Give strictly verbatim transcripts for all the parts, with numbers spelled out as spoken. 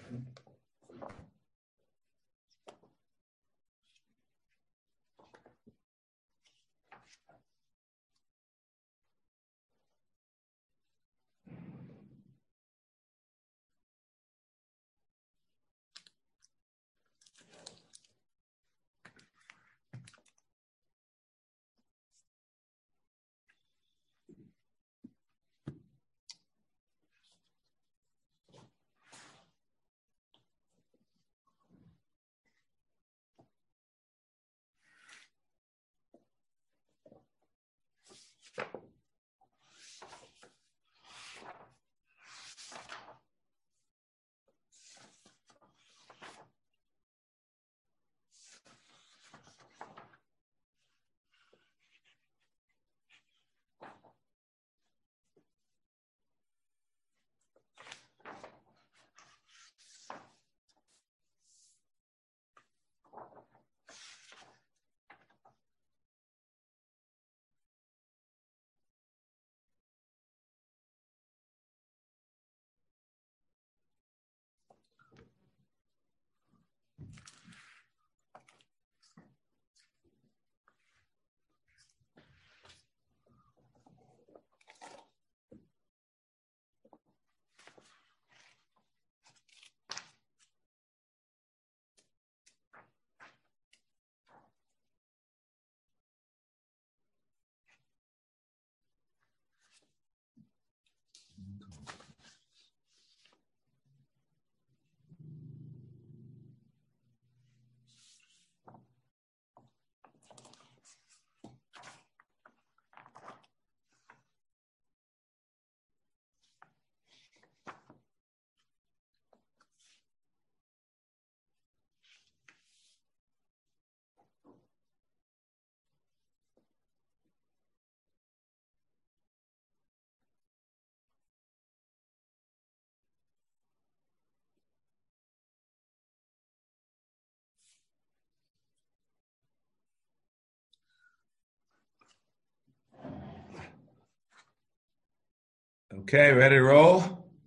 Okay, ready to roll?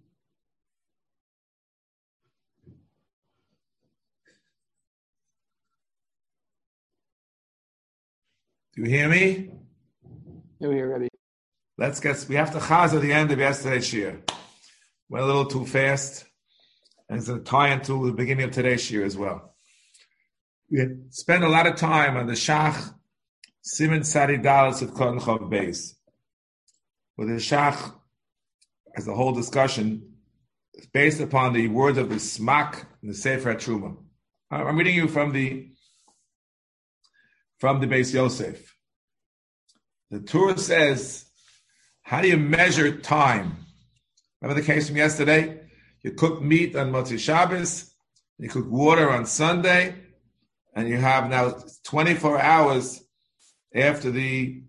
Do you hear me? Yeah, we're ready. Let's get, we have to chaz at the end of yesterday's shir. Went a little too fast. And it's going to tie into the beginning of today's shir as well. We spent a lot of time on the Shach Siman Sadi Dalas of Kohen Chav Beis. Where the Shach has a whole discussion based upon the words of the Smak in the Sefer HaTruma. I'm reading you from the from the Beis Yosef. The Torah says, how do you measure time? Remember the case from yesterday? You cook meat on Motzei Shabbos, you cook water on Sunday, and you have now twenty-four hours after the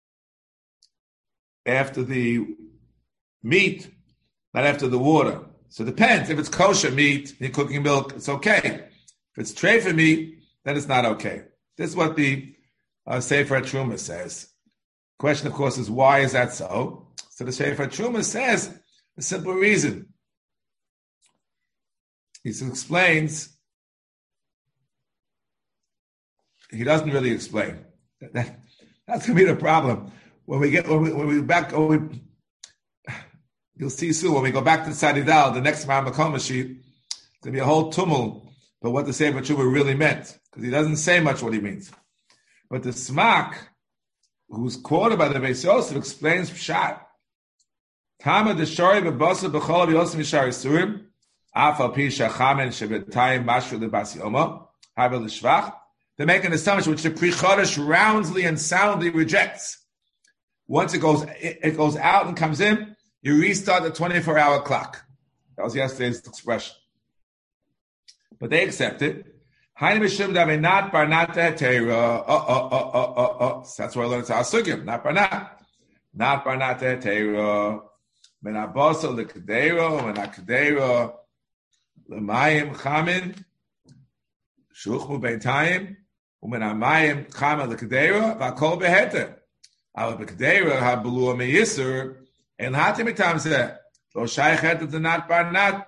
after the meat, not after the water. So it depends. If it's kosher meat, you're cooking milk, it's okay. If it's treifa meat, then it's not okay. This is what the uh, Sefer HaTruma says. Question, of course, is why is that so? So the Sefer HaTruma says a simple reason. He explains. He doesn't really explain. That, that, that's going to be the problem when we get when we, when we back. When we, you'll see soon when we go back to Tzadidal, the next Makom sheet, it's going to be a whole tumult. But what the Sefer HaTruma really meant, because he doesn't say much what he means. But the Smak, who's quoted by the Beis Yosef, explains Pshat. Tama deshari bebasa b'chol v'yosem yishar yisurim, af al pi shachamen shebetayim mashru lebas yoma, havel l'shvach. They make an assumption which the Pri Chodesh roundly and soundly rejects. Once it goes, it, it goes out and comes in, you restart the twenty-four hour clock. That was yesterday's expression. But they accept it. That's where I learned it's Asugim, not Barnat. Not Barnat Teira. Menabosa Lekadero, Menakadero, Lemayim Chamin, Shuchmu Beitayim, Umenamayim Chama Lekadero, Vakol Behete. Our Lekadero, Habulua Meyisur, and Hatimitam said, Lo Shaykhet to not Barnat,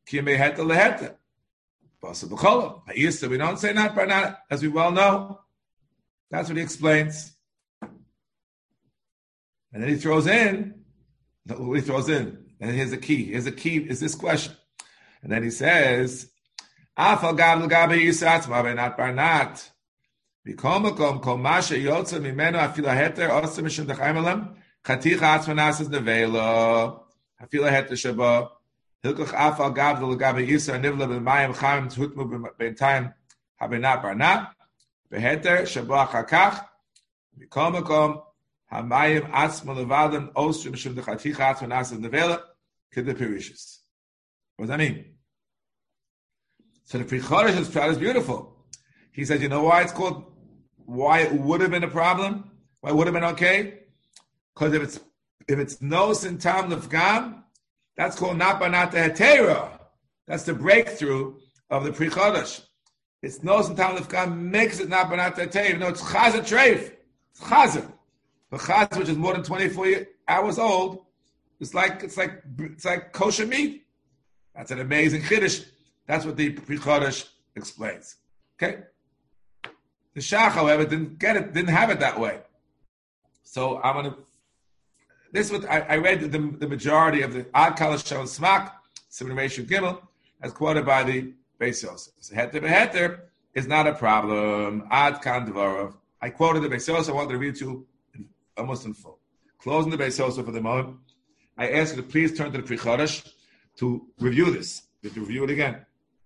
Kiyame heta leheta. Basa b'chola. Ha'isa, we don't say not barnat, as we well know. That's what he explains. And then he throws in, what he throws in, and here's the key. Here's the key, is this question. And then he says, Afal gab l'gabe yisatz ma not barnat. B'komakom kol masha yotza mimeno afila heter osa mishum d'chaim alam chaticha atzmanasas nevela afila heter shaba hilkoch afal gab l'gabe yisar nivla b'mayim chaim t'hutmu b'intayim habenat barnat b'heter shaba chakach b'komakom hamayim atzma levadim osa mishum d'chaticha atzmanasas nevela k'de perishis. What does that mean? So the Pri Chodesh is, is beautiful. He said, you know why it's called, why it would have been a problem? Why it would have been okay? Because if it's if it's nos in tam lefgam, that's called not banat hetera. That's the breakthrough of the Pri Chodesh. It's nos in tam lefgam makes it not banat hetera, even though it's chazer treif. It's chazer. The chazer, which is more than twenty-four hours old, it's like it's like it's like kosher meat. That's an amazing chiddush. That's what the Pri Chodesh explains. Okay? The Shach, however, didn't get it, didn't have it that way. So I'm gonna. This was I, I read the, the majority of the Ad Kalash Shon Smak, Simon Reishu Gimel, as quoted by the Beis Yosef. So heter beheter is not a problem. Ad Kan Dvarov. I quoted the Beis Yosef. I wanted to read to you in, almost in full. Closing the Beis Yosef for the moment. I ask you to please turn to the Pri Chodesh to review this. You have to review it again.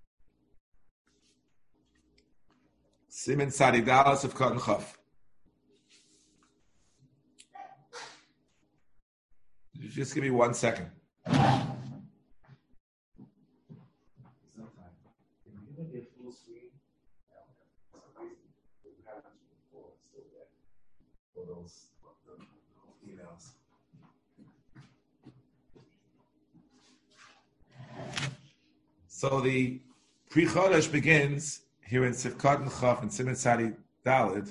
Simen Sadi Dallas of Cotton Chaf. Just give me one second. So the Pri Chodesh begins here in Sifkat and Chaf and Simen Sadi Dalid.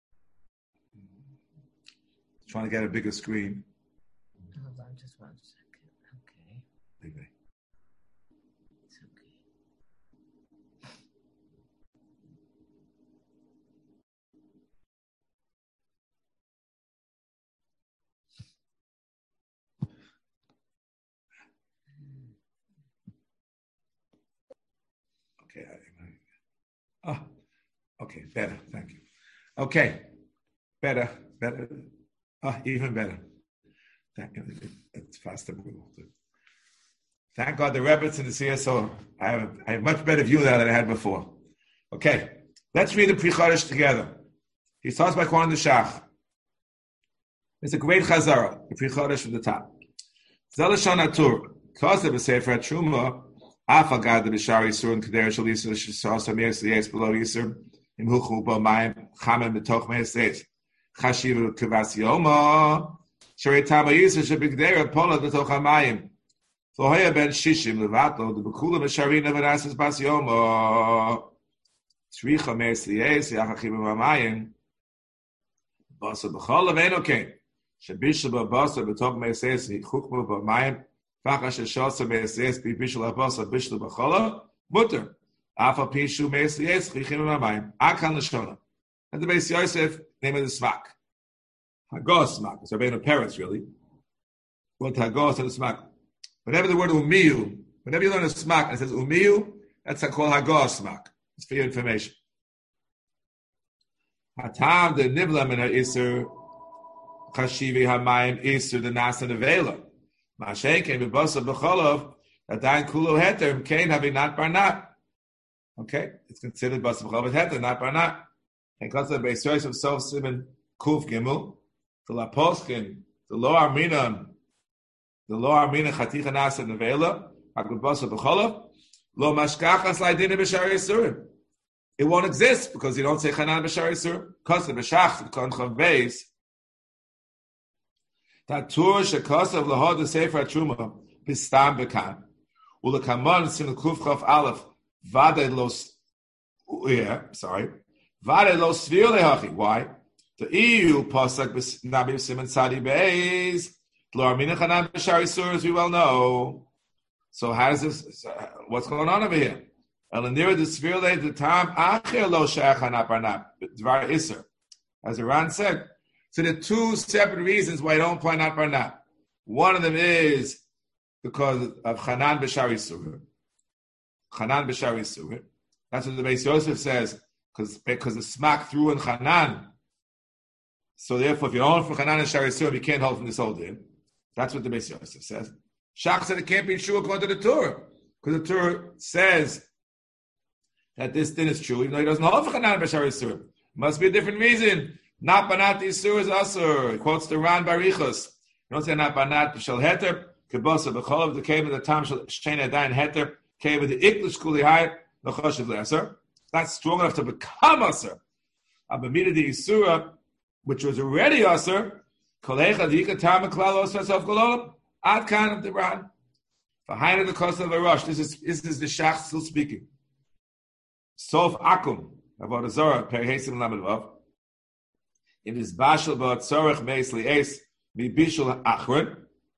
Trying to get a bigger screen. Hold on just one second. Okay. Maybe. It's okay. Okay. Oh, okay, better. Thank you. Okay, better, better. Oh, even better. Thank you. It's faster. Thank God the Rebbe's in the C S O. I have, I have much better view now than I had before. Okay, let's read the Pri Chodesh together. He starts by quoting the Shach. It's a great Chazara, the Pri Chodesh from the top. Zelashon Atur, Kosev B'Sefer Truma, Afa Gad the Bishar Yisur and Kader Shal Yisur Shasa Meis Liyes below Yisur Imhuchu Bo Mayim Chamen B'Toch Meis Liyes Chashiv Kivas Yoma Shari Tama Yisur Shabigdera Pola B'Toch HaMayim Flohoya Ben Shishim Levatlo the B'Kula B'Shari Nevanasis Bas Yoma Tzricha Meis Liyes Yachachim HaMayim Basa B'Chol Avenokein Shabishal B'Basa B'Toch Meis Liyes Chukma B'Mayim Fachash Shasa Meis Liyes B'Bishal Abasa Bishal B'Chola Mutter Afa Pishu Meis Liyes Chichim HaMayim Akan L'Shona. And the Beis Yosef name of the Smak. Hagos Smak. It's Rabbeinu Peretz, really. What Hagos and the Smak. Whenever the word Umiyu, whenever you learn a Smak and it says Umiyu, that's called Hagos Smak. It's for your information. Hatam the Nivla Min HaIsur Chashivi HaMayim Isur the Nasa Nevela. Mashen came with Basa B'Cholov that Dain Kulo Heter Kain having not Barnat. Okay, it's considered Basa B'Cholov Heter, not Barnat. And because of the Beis Yosef Sof Simen Kuf Gimel, the Laposkin, the Lo Armina, the Lo Armina Chaticha Nasa Nevela, Hakut Basa B'Cholov, Lo Mashkachas Laidina B'Shar Yisurim. It won't exist because you don't say Chanan B'Shar Yisurim. Because the B'Shach, the Konchon Beis, Tatur Shekosav Lahod the Sefer Truma Pistam Bekan Ulakamon Sim Kufchov Aleph Vade Los yeah sorry Vade Los Svir Lehachi. Why? The E U Pasak Nabi Simon Sadi Beis Lo Armina Chanan B'Shar Yisur, as we well know. So how does this? So what's going on over here? Elanira the Svirle the time Acher lo she'achanap arnap dvar iser, as Iran said. So there are two separate reasons why I don't point out barnap. One of them is because of Chanan b'shar Yisur. Chanan b'shar Yisur. That's what the Beis Yosef says, because because the smack threw in Chanan. So therefore, if you hold from Chanan and Shar Yisur, you can't hold from this whole din. That's what the Beis Yosef says. Shach said it can't be true according to the Torah, because the Torah says that this din is true, even though he doesn't hold for Chanan b'shar Yisur. Must be a different reason. Not banat Yisur is asur. He quotes the Ran Barichos. You don't say not banat b'shal heter. Kebosa b'cholav the cave of the tam shel shein adayin heter cave of the iklish kuli hayat l'choshev le'asur. That's strong enough to become asur. Abamida the Yisura, which was already asur. Kolecha the ikatam klal osas of gololab ad kan of the Ran. Behind the cost of a rush. This is this is the Shach still speaking. Sof akum about a zora per hesim lamelvav. It is bashal but tzorech meisli es mi bishul achron.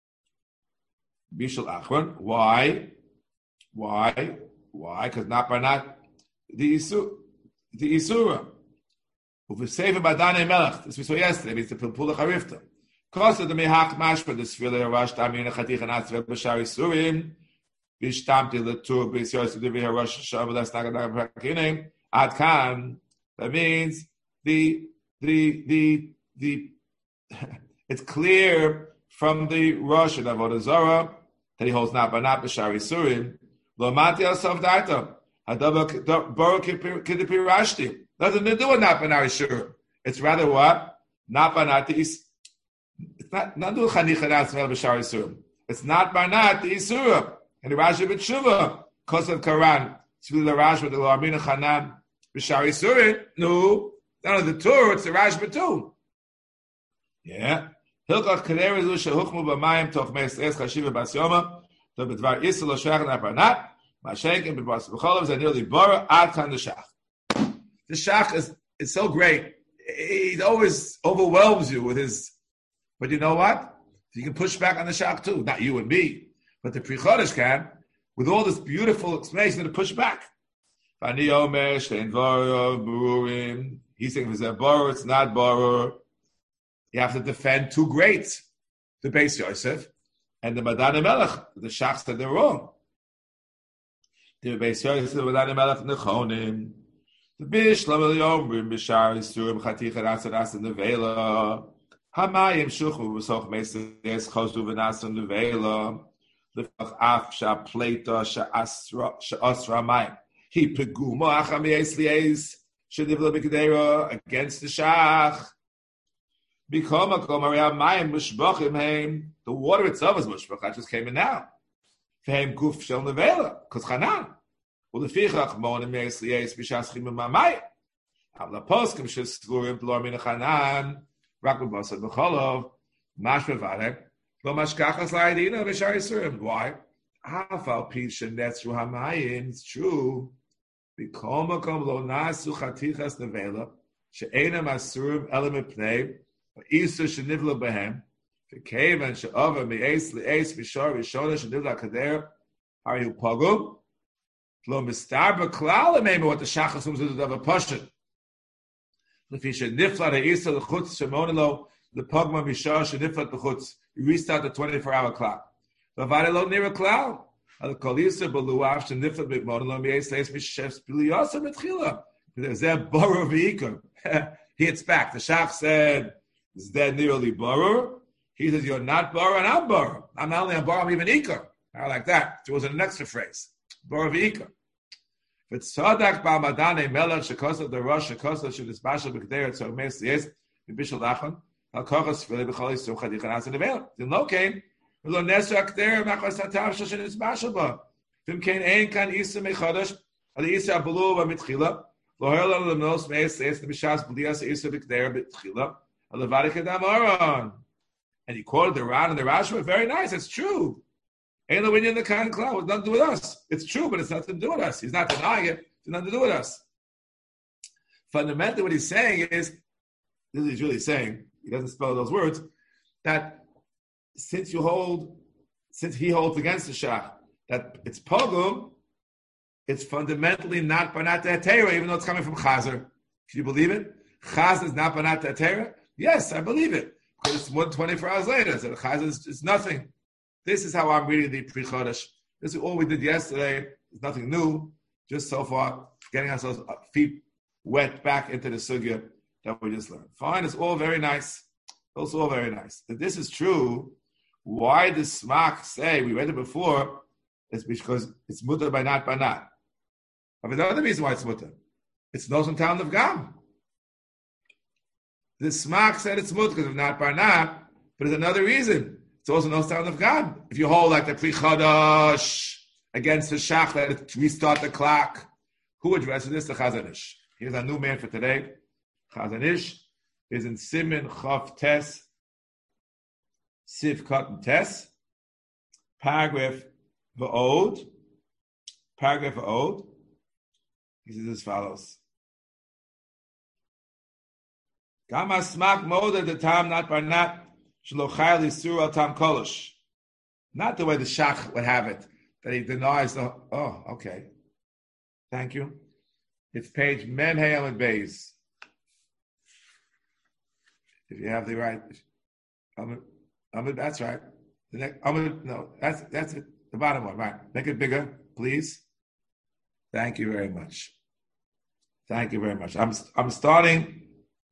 Bishul achron. Why? Why? Why? Because not by not the isu the isura. Uv sefer badane melach. This we saw yesterday. It's the pilpul charifta. Kosta the mehach mashpa the sfila rash tamin achatich and atzvet b'shar isurim. Bishtamti letur b'yos the v'her rosh hashanah that's not gonna be ad kan. That means the The the the it's clear from the Rosh of Avodah Zarah that he holds not banat b'shar Yisurim. Lo mati asav darta hadava baruch kidipirashti. Nothing to do with not banat Yisurim. It's rather what not banat is. It's not not do chanicha smell b'shar Yisurim. It's not banat Yisurim. And the Rashi b'tshuva kosav karan tzvil the Rashi with the lo amina chanan b'shar Yisurim. No. None of the Torah, it's the Rashba too. Yeah. Hilchach Kedera Zusha Huchmu B'mayim Toch Meis Es Chashiva Bas Yoma To B'dvar Yisrael Lo Shach Naparnat Mashenkin B'Bas B'Cholov Zanil Libora Ad Kan the Shach. The Shach is it's so great. He always overwhelms you with his. But you know what? You can push back on the Shach too. Not you and me, but the Pri Chodesh can with all this beautiful explanation to push back. V'ani Omer Shein Dvarav B'Urim. He's saying if it's a borrower, it's not borrower. You have to defend two greats, the Beis Yosef and the Madane Melech. The Shach said they're wrong. The Beis Yosef, the Madane Melech, Nechonim. The Bishlam Eliyomrim, Bishar Yisurim, Chaticha, Asad, Asad, Nevela. Hamayim, Shuchu, V'soch, Meses, Chosu, V'nasan, Nevela. The Af, Sha, Pleta, Sha, Asra, Sha, Asra, Mayim. He, Peguma, Acham, Yes, Lies. Against the Shach. The water itself is mushbach. I just came in now. Because Chanan. Well, the Fichach Monim Yes Lies Bishashim Mamayim. Avla Poskim Shesgurim Plor Min Chanan. Rakul Basad B'Cholov. Mashma Vadek. Lo Mashkachas La'idina B'Shar Yisurim. Why? Hafal Pisha Netzru Hamayim. It's true. B'kol makom lo nasu chatichas nevela she'ena masurim elam mipnei v'isur shenivla behem v'kevan she'ova mi'es li'es v'shor v'shona shenivla kader harihu pogum lo mistar b'klal l'meima what the Shach assumes is of a pashut l'fi she'nifla ha'isur l'chutz she'monelo l'pogma mishor she'nifla l'chutz you restart the twenty-four hour clock v'vare lo nira klal. There's that borrow of Eikon. He hits back. The Shach said, is that nearly borrow? He says, you're not borrow and I'm borrow. I'm not only a borrow, I'm even Eikon. I like that. There was an extra phrase. Borrow of Eikon. But Sadak Ba'madane Melech Shekosa the Rosh Shekosa Shedisbashal B'Kdei So Mes Yes B'Bishal Lachon Al Kochas Fili B'Chol Yisum Chadichan Asa Nevel. The Lokain Lo Nesra Kdei Machos Hatav Shoshen Isbashal Ba. Vim Kain Ein Kan Isa Mechodesh Al Isa Abulu V'Mitchila Lo Hel Al Lemnos Meis Yes B'Shas B'Dias Isa B'Kdei B'Tchila Al Levadik Adam Aron. And he quoted the Ran and the Rashba. Very nice. It's true. Ain't no in the kind cloud. It's nothing to do with us. It's true, but it's nothing to do with us. He's not denying it. It's nothing to do with us. Fundamentally, what he's saying is, this is he's really saying, he doesn't spell those words, that since you hold, since he holds against the Shach, that it's pogum, it's fundamentally not banat Torah, even though it's coming from Chazer. Can you believe it? Chazer is not banat Torah? Yes, I believe it. Because it's more than twenty-four hours later. So the Chazer is, is nothing. This is how I'm reading the Pri Chodesh. This is all we did yesterday. There's nothing new. Just so far, getting ourselves feet wet back into the sugya that we just learned. Fine, it's all very nice. It's all very nice. If this is true, why does Smak say, we read it before, it's because it's mutter by not by not. But the other reason why it's mutter, it's no town of Gam. The Smak said it's mutter because of not by not, but there's another reason. It's also no town of Gam. If you hold like the Pri Chodesh against the Shach, let it restart the clock. Who addresses this? The Chazon Ish. Here's our new man for today. Chazon Ish is in Simin Chav Tes, Siv Cotton Tes, paragraph V'od, paragraph V'od. He says as follows. Gama Smak Moda the Tam not by not Shlochayli Isur Tam Kolosh. Not the way the Shach would have it, that he denies the. Oh, okay. Thank you. It's page Mem Hey Amud Beis. If you have the right, Amud, Amud, that's right. The next Amud, no, that's that's it. The bottom one, right? Make it bigger, please. Thank you very much. Thank you very much. I'm I'm starting.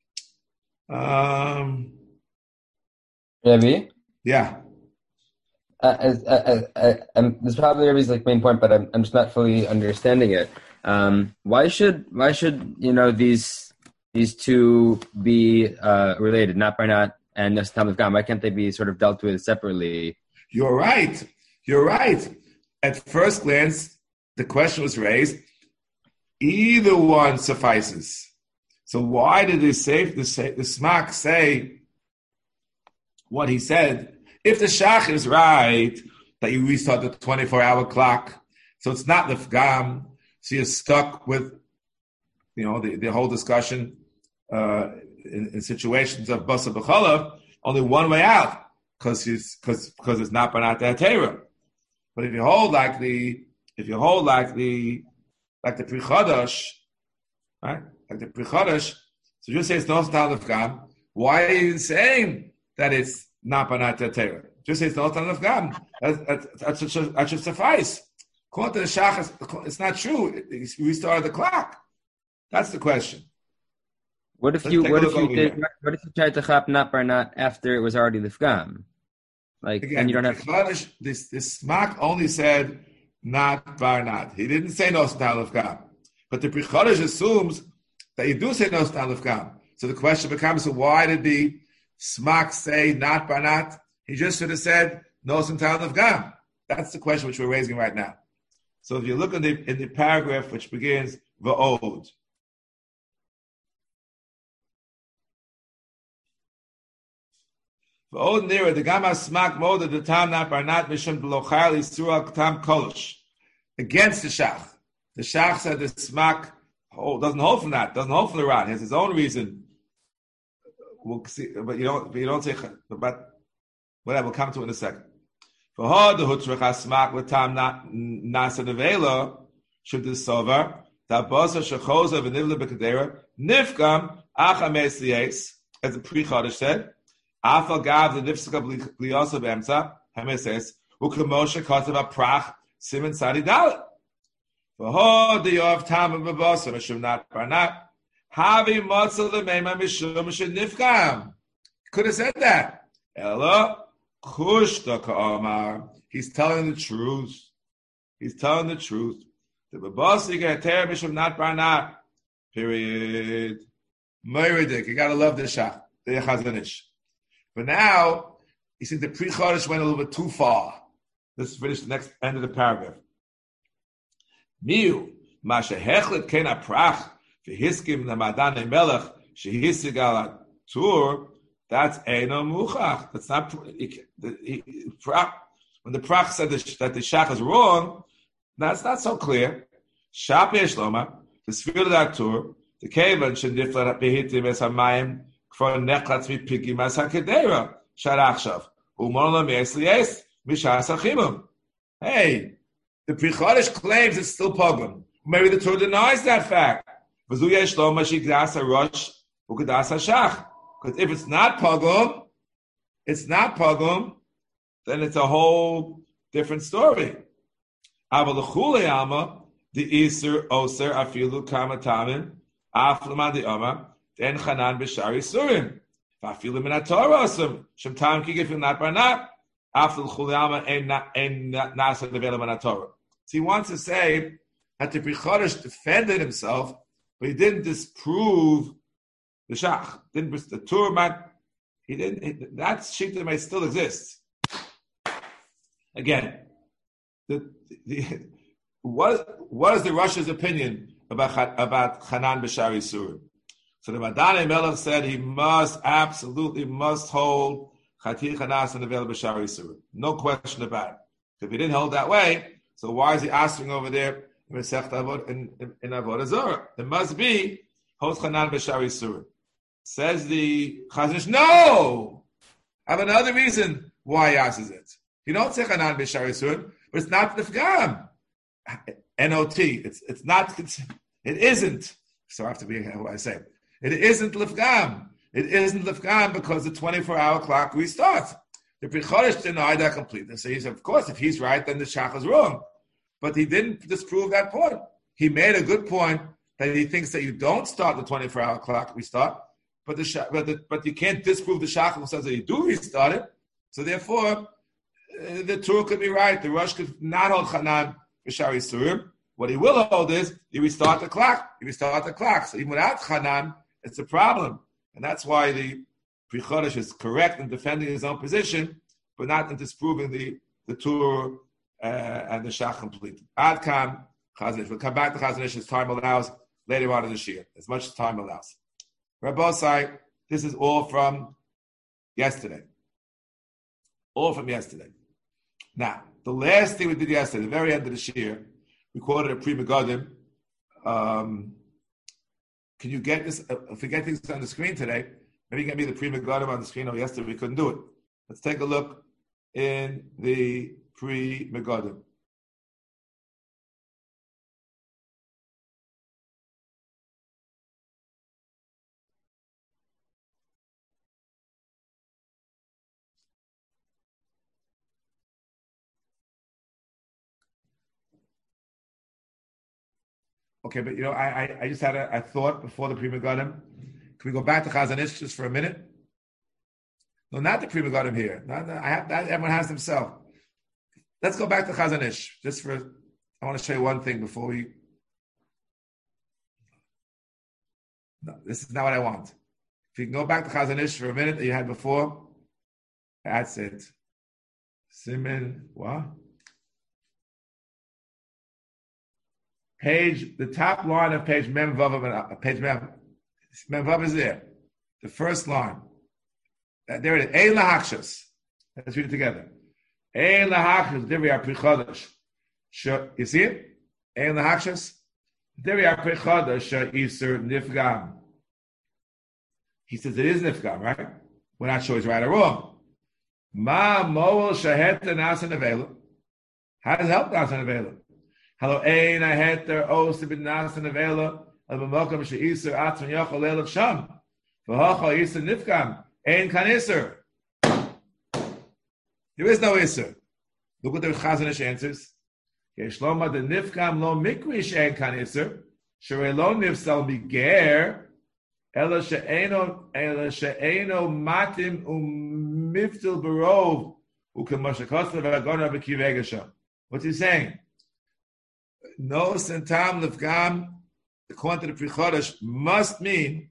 Um. Rabbi? Yeah. Uh, uh, uh, uh, um, this is probably Rabbi's like main point, but I'm I'm just not fully understanding it. Um, why should why should you know these these two be uh, related, not by not and Nestam of Gam? Why can't they be sort of dealt with separately? You're right. You're right. At first glance, the question was raised. Either one suffices. So why did the safe the, the Smak say what he said? If the Shach is right that you restart the twenty-four hour clock, so it's not the Fgam, so you're stuck with, you know, the, the whole discussion uh, in, in situations of Basa B'chalav, only one way out, because because because it's not Banat Torah. But if you hold like the if you hold like the like the Pri Chodesh, right? Like the Pri Chodesh, so you say it's no Tal of Gam. Why are you saying that it's not Banat Torah? Just say it's no Tal of Gam. That, that, that, should, that should suffice. According to the Shach, it's not true. It, it restarted the clock. That's the question. What if Let's you what if you did here. what if you tried to chap not bar not after it was already the Fgam? Like Again, and you don't have Chodesh, this this Smak only said not bar not. He didn't say no Tal of Gam. But the Pri Chodesh assumes that you do say no Tal of Gam. So the question becomes, so why did the Smak say not bar not? He just should have said no Tal of Gam. That's the question which we're raising right now. So if you look in the in the paragraph which begins V'od. V'od nira the Gama Smak Moda the Tam not bar not Mishum B'lochal Yisur Tam Kolosh. Against the Shach. The Shach said the Smak hold, doesn't hold from that, doesn't hold from the Ran. He has his own reason. We'll see, but you don't, but you don't say, but whatever, we'll come to it in a second. For her, the Hutrach HaSmak L'tam Nasa Nevela should discover that Basa Shechoza V'nivla B'Kedera Nifgam Acha Mesliyes, as the Pri Chodesh said, Afal Gav the Nifsaka B'Liosa B'Emsa Hameses U'Kemoshe Kotav HaPrach Simen Sadi Dalet. For her, the Yov Tam B'Basa Mishum Nat Barnat Havi Motzah L'Meima Mishum Mishum Nifgam. Could have said that. Ella Kushta Ka'amar. He's telling the truth. He's telling the truth. The Babasi Gater Mishum Nat Barnat. Period. Meridik. You gotta love this shot. The Chazon Ish. But now, you see the Pri Chodesh went a little bit too far. Let's finish the next end of the paragraph. Miu, Masha Hechlet Ken Aprach, V'hiskim Namadan Melech, Shehissig Al Tur, that's Eino Muchach. That's not, he, he, prach, when the Prach said that, that the Shach is wrong, that's not so clear. Shap Yeshloma, the Sfir of Tur, the Kevan should Niflat Behitim Es Hamayim, Kfor Nechlatz Mipigim As HaKedera, Sharachshav, Umolam Yesli Es, Mishas HaChimum. Hey, The Pri Chodesh claims it's still pogrom. Maybe the Torah denies that fact. Because if it's not pogrom, it's not pogrom, then it's a whole different story. The Isur Oser Afilu Kamatamin Aflaman the Omar then Chanan B'Shari Surim Afilu Min HaTorah Osum Shem Tam Kigif Not Barnat After the Chuliyama Ein Ein Nasa Nevela Min HaTorah. So he wants to say that the Pri Chodesh defended himself, but he didn't disprove the Shach. Didn't the Torah? He didn't. He, that shita may still exist. Again, the the. What what is the Russia's opinion about about Chanan B'Shari Surim? So the Madani Melech said he must absolutely must hold Chatir Chanas and Nevel B'Shari Surim. No question about it. If he didn't hold that way, so why is he asking over there in in, in Avodah Zarah? It must be hold Chanan B'Shari Surim. Says the Chazon Ish, no. I have another reason why he asks it. You don't say Chanan B'Shari Surim, but it's not Nifgam. N O T. It's it's not. It's, it isn't. So I have to be what I say. It isn't lifgam. It isn't lifgam because the twenty-four hour clock restarts. The Pri Chodesh denied that completely. So he said, of course, if he's right, then the Shach is wrong. But he didn't disprove that point. He made a good point that he thinks that you don't start the twenty-four hour clock restart, but the but, the, but you can't disprove the Shach who says that you do restart it. So therefore, uh, the Torah could be right. The Rosh could not hold Chanan B'Shari Surim. What he will hold is you restart the clock. You restart the clock. So even without Chanan, it's a problem, and that's why the Pri Chodesh is correct in defending his own position, but not in disproving the the Torah uh, and the Shach completely. Ad Kam Chazon Ish. We'll come back to Chazon Ish as time allows later on in this year, as much as time allows. Rabbosai, this is all from yesterday. All from yesterday. Now, the last thing we did yesterday, the very end of this year, we quoted a Pri Megadim. Um, can you get this? Uh, if we get things on the screen today, maybe get me the Pri Megadim on the screen. Oh, yesterday we couldn't do it. Let's take a look in the Pri Megadim. Okay, but you know, I I, I just had a, a thought before the Pri Megadim. Can we go back to Chazon Ish just for a minute? No, not the Pri Megadim here. Not, not, I have, that, everyone has themselves. Let's go back to Chazon Ish just for. I want to show you one thing before we. No, this is not what I want. If you can go back to Chazon Ish for a minute that you had before, that's it. Siman, what? Page, the top line of page Mem Vav, page Mem, Mem Vav is there. The first line. There it is. Ein lahakshas. Let's read it together. Ein lahakshas, Divrei Pri Chodesh. You see it? Ein lahakshas. Divrei Pri Chodesh, Isur Nifgam. He says it is Nifgam, right? We're not sure he's right or wrong. Ma Moel Shahet Nasan Avela. How does it help Nasan Avela? Hello, ein aheter os bin nasan avela al b'mokom she'isur atzon yochol elav sham v'hochol isur nifgam ein kan isur. There is no isur. Look what the Chazon Ish answers. Yeshloma the nifgam lo mikrish ein kan isur sherei lo nifsal miger ela she'eno ela she'eno matim umiftil barov u'kemoshakos le'vagona b'kivegasha. What's he saying? No sentam lefgam, according to the Pri Chodesh, must mean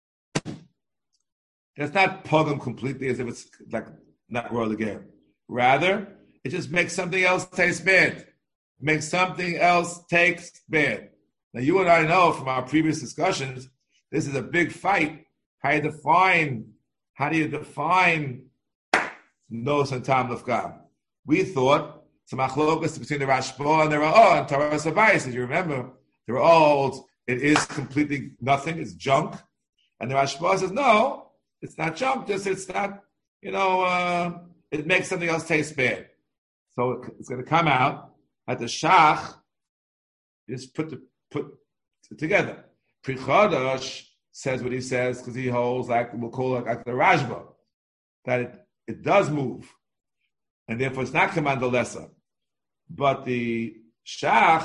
that's not pogum completely as if it's like not royal again. Rather, it just makes something else taste bad. It makes something else taste bad. Now, you and I know from our previous discussions, this is a big fight. How you define? How do you define no sentam lefgam? We thought. Some machlokas between the Rashba and the Ra'ah and Torah Sabayis. As you remember, the Ra'ah holds it is completely nothing, it's junk. And the Rashba says, no, it's not junk, just it's not, you know, uh, it makes something else taste bad. So it's going to come out At the Shach is put the, put together. Pri Chodesh says what he says because he holds like we'll call it like the Rashba, that it, it does move, and therefore it's not command lesser. But the Shach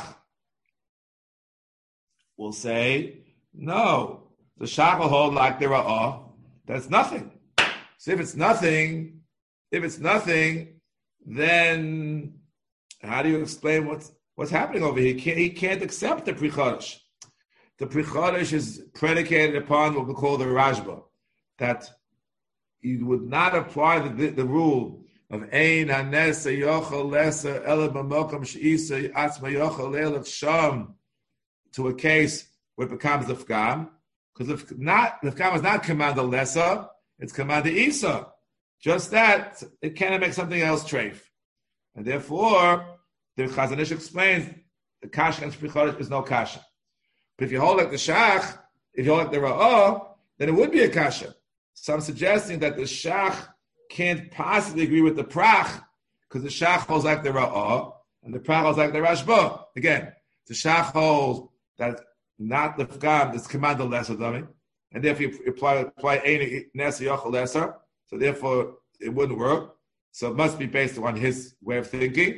will say no. The Shach will hold like the Ra'ah. That's nothing. So if it's nothing, if it's nothing, then how do you explain what's what's happening over here? He can't, he can't accept the Pri Chodesh. The Pri Chodesh is predicated upon what we call the Rashba, that you would not apply the, the, the rule of Ein Hanesa Yochel Lesa Ela B'Mokom Sheisa Atzma Yochel Leil Sham to a case where it becomes the Fgam, because if not, the Fgam is not command Lesa, it's command Isa. Just that it cannot make something else treif, and therefore the Chazon Ish explains the kasha and Pri Chodesh is no kasha. But if you hold like the Shach, if you hold like the Ra'ah, then it would be a kasha. So I'm suggesting that the Shach can't possibly agree with the Prach, because the Shach holds like the Ra'ah, and the Prach holds like the Rashba. Again, the Shach holds that not the Fgam, that's command the lesser dummy, and therefore you apply apply Ein Nesa Yochel Lesser, so therefore it wouldn't work. So it must be based on his way of thinking.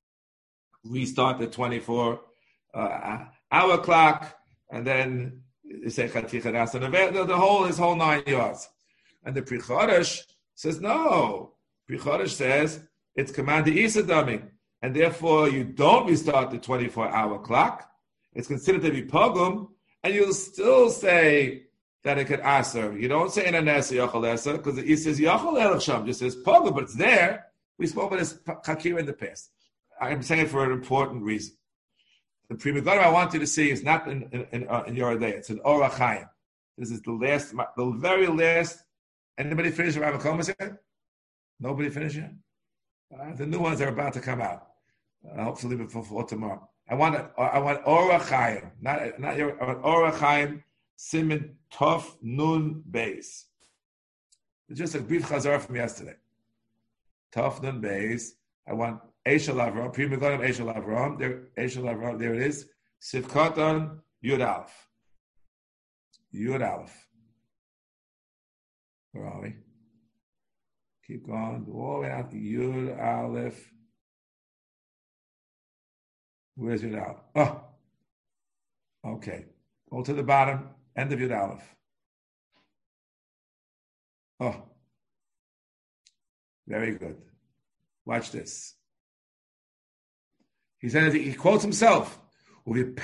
Restart the twenty-four uh, hour clock, and then you say Chaticha Nasa, the, the whole his whole nine yards. And the Pri Chodesh says no. Pri Chodesh says it's command Isa dummy, and therefore you don't restart the twenty-four hour clock. It's considered to be pogum, and you'll still say that it could aser. You don't say in a nesa yochel eser because it says yochel elach sham, just says pogum, but it's there. We spoke about this chakir in the past. I'm saying it for an important reason. The Pri Megadim I want you to see is not in in, in, uh, in Yoreh De'ah. It's in Orach Chaim. This is the last, the very last. Anybody finish the Rav Komas yet? Nobody finished yet? Uh, the new ones are about to come out. Uh, hopefully before, before tomorrow. I want uh, I want Orach Chaim, not not your I want Orach Chaim Siman Tov Nun Beis. It's just a brief chazar from yesterday. Tov Nun Beis. I want Eishel Avram, Pri Megadim Eishel Avram. There, Eishel Avram. There it is. Sivkoton Yud Aleph. Yud Aleph. Where are we? Keep going. All the way out to Yud Aleph. Where's Yud Aleph? Oh, okay. Go to the bottom. End of Yud Aleph. Oh, very good. Watch this. He says he quotes himself. That's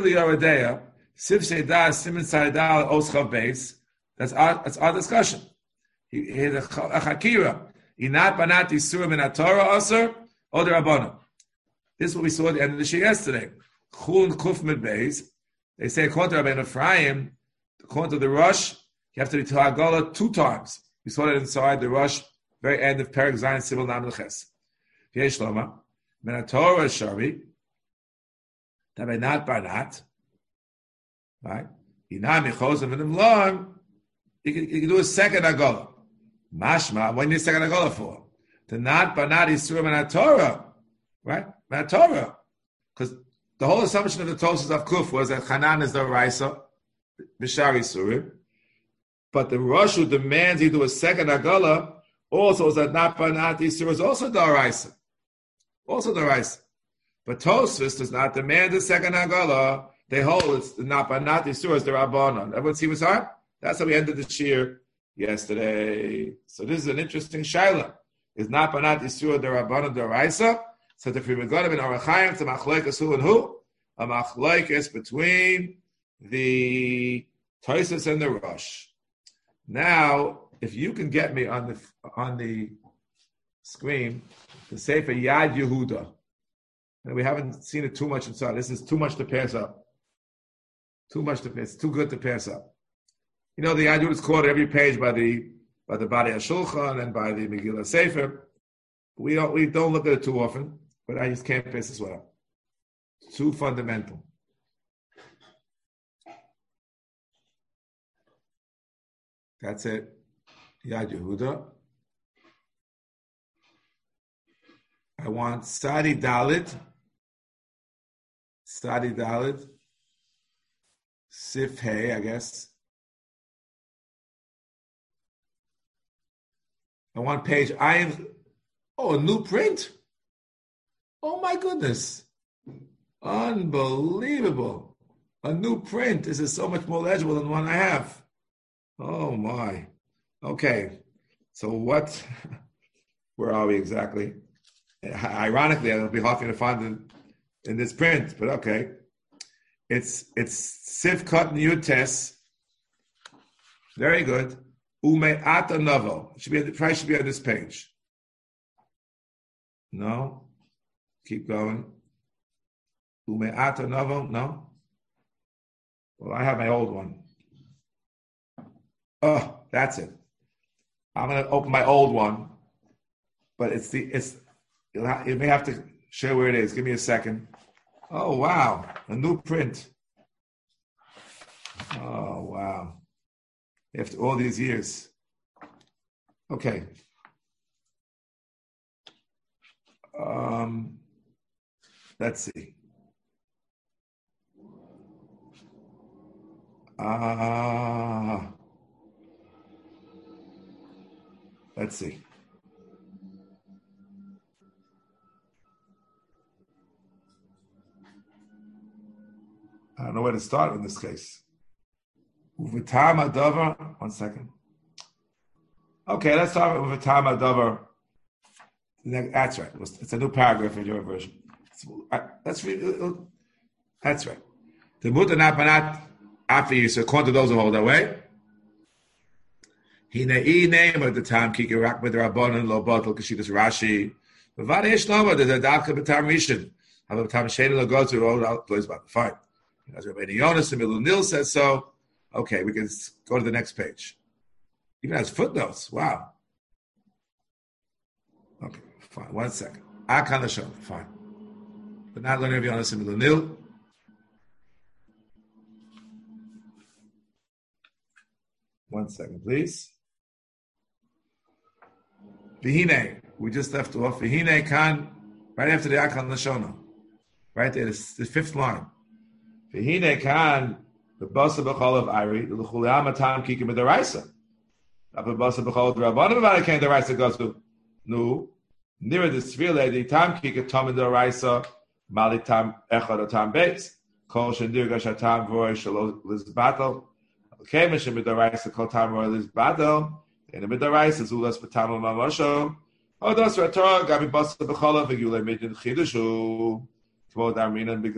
our that's our discussion. He he the chakira. Inat banat isur min haTorah aser or the Rabbanon. This is what we saw at the end of the shir yesterday. Chul kuf mid beis. They say according to Rabbeinu Ephraim, according to the Rosh, you have to be Hagolah two times. We saw that inside the Rosh, very end of Perek Zayin Sibul Nam Leches. Yesh Loma, min haTorah shari, tabenat banat, right? Inam yichozim v'nim long. You can, you can do a second Hagolah. Mashma, what do you need a second Hagolah for? To not banat isur min haTorah, right? Min haTorah, because the whole assumption of the Tosas of Kuf was that Hanan is the Raisa, Bishari Surim. But the Rosh who demands he do a second Hagolah also is that not Banat Isur is also the Raisa. Also the Raisa. But Tosas does not demand a second Hagolah. They hold it's the not Banat Isur is the Rabbanon. Everyone see what's hard? That's how we ended the shir yesterday. So this is an interesting shaila. Is not Banat Isur the Rabbanon the Raisa? So the Pri Megadim and Orach Chaim, to machlokes who and who? A machlokes between the Tosas and the Rosh. Now, if you can get me on the on the screen the Sefer Yad Yehuda, and we haven't seen it too much inside. This is too much to pass up. Too much to pass. It's too good to pass up. You know, the Yad Yehuda is quoted every page by the by the Bari HaShulchan and by the Megillah Sefer. We don't we don't look at it too often. But I just can't pass this one up. Too fundamental. That's it. Yad Yehuda. I want Sadi Dalit Sadi Dalid, Sif Hey, I guess. On one page, I am, oh, a new print? Oh my goodness. Unbelievable. A new print. This is so much more legible than the one I have. Oh my. Okay. So what, where are we exactly? Ironically, it'll be hard for you to find it in this print, but okay. It's it's Sivkot Newtes. Very good. Ume Ata Novo. Should be the price should be on this page. No. Keep going. Ume Ata Novo. No. Well, I have my old one. Oh, that's it. I'm going to open my old one, but it's the it's. You may have to show where it is. Give me a second. Oh wow, a new print. Oh wow. After all these years. Okay. Um, let's see. Ah. Uh, let's see. I don't know where to start in this case. Uvitam Adover. One second. Okay, let's start with Uvitam Adover. That's right. It's a new paragraph in your version. Let's read. That's right. The Muta Napanat after you, so according to those who hold that way. He ne name at the time Kiki Rak with Rabban and Lo Bottle Kashidas Rashi. But Vadish Nova, there's a Daka Batam Rishon. Have a Tam Shane Lago to roll out, plays about the fine. As Rabbi Yonas and Milu Nil says so. Okay, we can go to the next page. Even has footnotes. Wow. Okay, fine. One second. Akan Lashon. Fine. But not learning Rabbi Yonas and Milu Nil. One second, please. Vihine. We just left off. Vihine Kan. Right after the Akan Lashon. Right there, the fifth line. V'hine kan the basa b'chol of Iri the l'chuliam atam kikim b'daraisa. Not the basa b'chol of Rabbanim v'ada kan daraisa goes to no near the svile the tam kikim tom b'daraisa mali tam echad atam beis kol shendir gash atam v'roy shelo liz battle kemish b'daraisa kol tam v'roy liz battle and the b'daraisa zulas b'tam mamosho odos rator gabi basa b'chol of v'gulei midin chidushu. It's a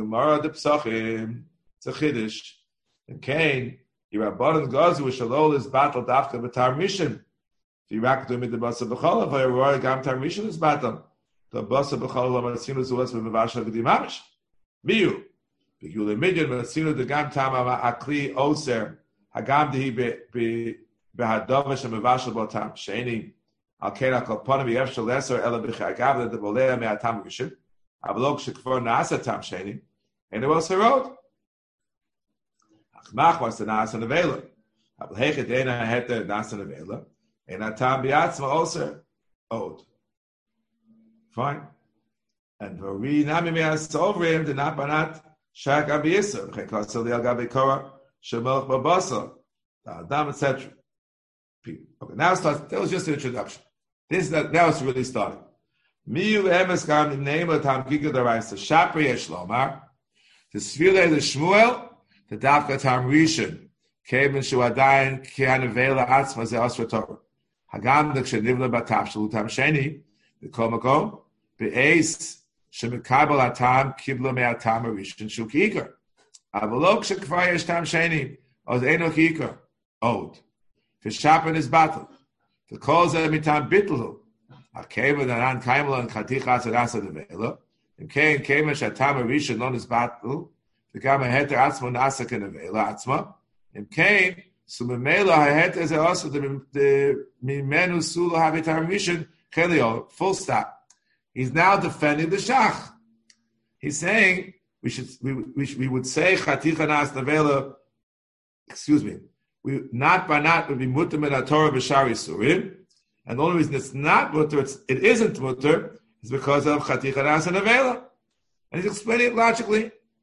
chiddush. And Cain, Yerabbanan Gazu Shalol is battle dafka b'tar mission. If you rack to me the basa b'chol, if I roy gam tar mission is battle. The basa b'chol lamasinu zulas b'mavasha v'dimamish. Miu. B'gule midyan masinu the gam tam akli oser hagam dehi b'hadavish b'mavasha b'tam sheni al kena kol ponim yefshel leser ela b'chagav the bolea me'atam rishon. Avalok shekfor nasa tam sheni, and it was herod. Achmach was the nasa nevela. Avalhechet ena het the nasa nevela, and atam biatzma also owed. Fine. And v'ri nami me'as ovrim the napanat shak abiyisa chekasel yal gabi kora shemelch babasa adam et cetera. Okay, now it starts. That was just an introduction. This that now it's really starting. Miu emes gam in name of tam giga daraisa shapri eshlomar the svile the Shmuel the dafka tam rishon came in shuadayin kianavela atzma ze asra Torah hagam the kshenivla batap shlu tam sheni the komako be'ez shemekabel atam kibla me'atam rishon shu kikar avalok shekvar yesh tam sheni oz eno kikar od for shapen is battle the calls that mitam bitlu Akeva the nan kaimel and chaticha atzarasa devela. And kain kema shatam arisha non is battle. The gama heter atzma nasa kenavela atzma. And kain sumemela haheter is also the the mimenu sula havitar rishon chelio. Full stop. He's now defending the shach. He's saying we should we we, should, we would say chaticha nas nevela. Excuse me. We not by not would be mutam in Torah b'shari surim. And the only reason it's not mutter, it's, it isn't mutter, is because of chaticha nas and avela. And he's explaining it logically.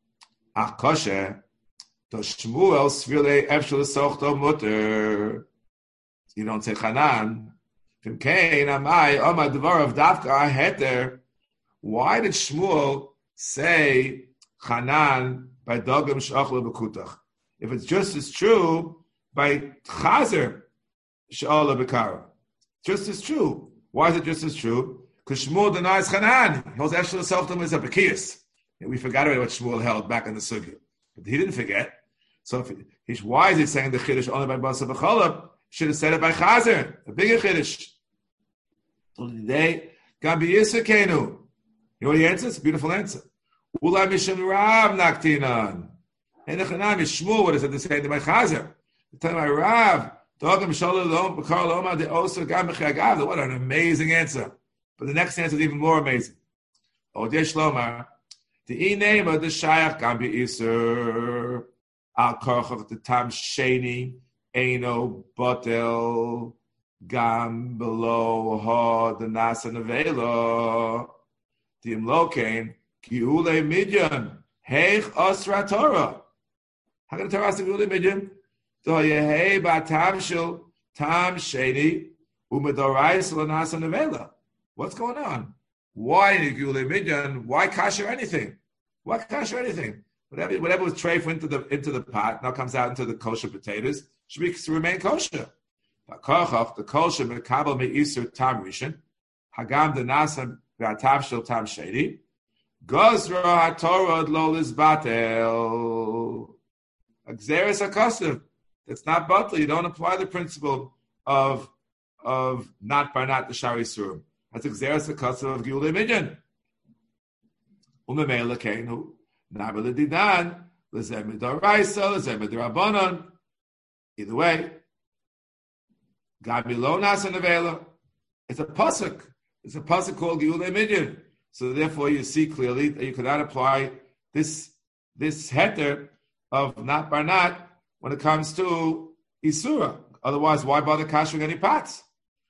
ach kosher, to Shmuel svile efshel sochto mutter. You don't say Chanan. From Cain, amai, omar dvar of dafka heter. Why did Shmuel say Chanan by dogam shachla b'kutach? If it's just as true by chazer sha'ala b'kara, just as true. Why is it just as true? Because Shmuel denies Chanan. He holds efshel sochto as a bekiyas. We forgot about what Shmuel held back in the sugya, but he didn't forget. So if he's why is he saying the chiddush only by basa b'cholab? Should have said it by chazer, a bigger chiddush. Today, gabi yisakenu. You know what he answers? Beautiful answer. Ula mishum rav naktinan. And the chanam is Shmuel would have said the same by chazer. The time I rav dogam shalom b'kar loma de oser gam b'chagav. What an amazing answer! But the next answer is even more amazing. Odesh lomar. The inema the shayach gam iser al korchach the tam sheni eino botel gam below ha the nasa nevela the imlokein kiule midyan heich osra Torah. How can the Torah say kiule midyan? Do yehei ba tam shel tam sheni umedorais la nasa nevela. What's going on? Why in kiule midyan? Why kasher anything? Why kasher anything? Whatever, whatever was treif into the into the pot now comes out into the kosher potatoes should be to remain kosher. The kosher mekabel meisur tam rishon hagam the nasa v'atav shel tam sheni gozra hatorah lo lizbatel gzeres hakosav. That's not batel. You don't apply the principle of of not by not the shari surim. That's gzeres hakosav of giulei midyan. Umemela keinu. Either way, it's a pasuk. It's a pasuk called Giulei Midyan. So therefore, you see clearly that you cannot apply this this heter of not bar not when it comes to Isura. Otherwise, why bother kashering any pots?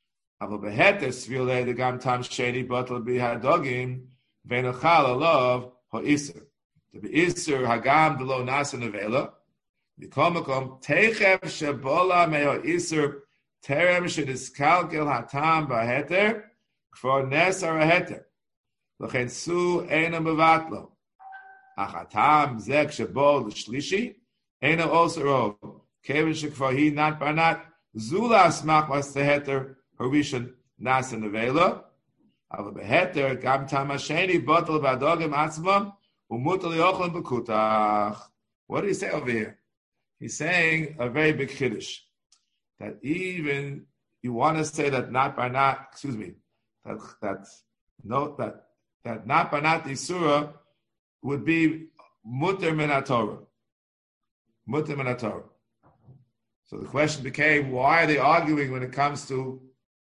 To be Isur Hagam below Nasa Nevela, Nikomakom Techev Shebola Meo Isur Terem Shediskalgil Hatam Baheter Kfor Nesar Heter Lachen Su Eina Mevatlo Achatam Zek Shebol Shlishi Eina Osarov Kevin Shekfor He Not Barnat Zula Smak Was the Heter Horishan Nasa Nevela Ava Beheter Gam Tamasheni Bottle Badogim Atzmam. What do you say over here? He's saying a very big chiddush that even you want to say that not by not, excuse me, that that no that that not by not isura would be muter min haTorah, muter min haTorah. So the question became, why are they arguing when it comes to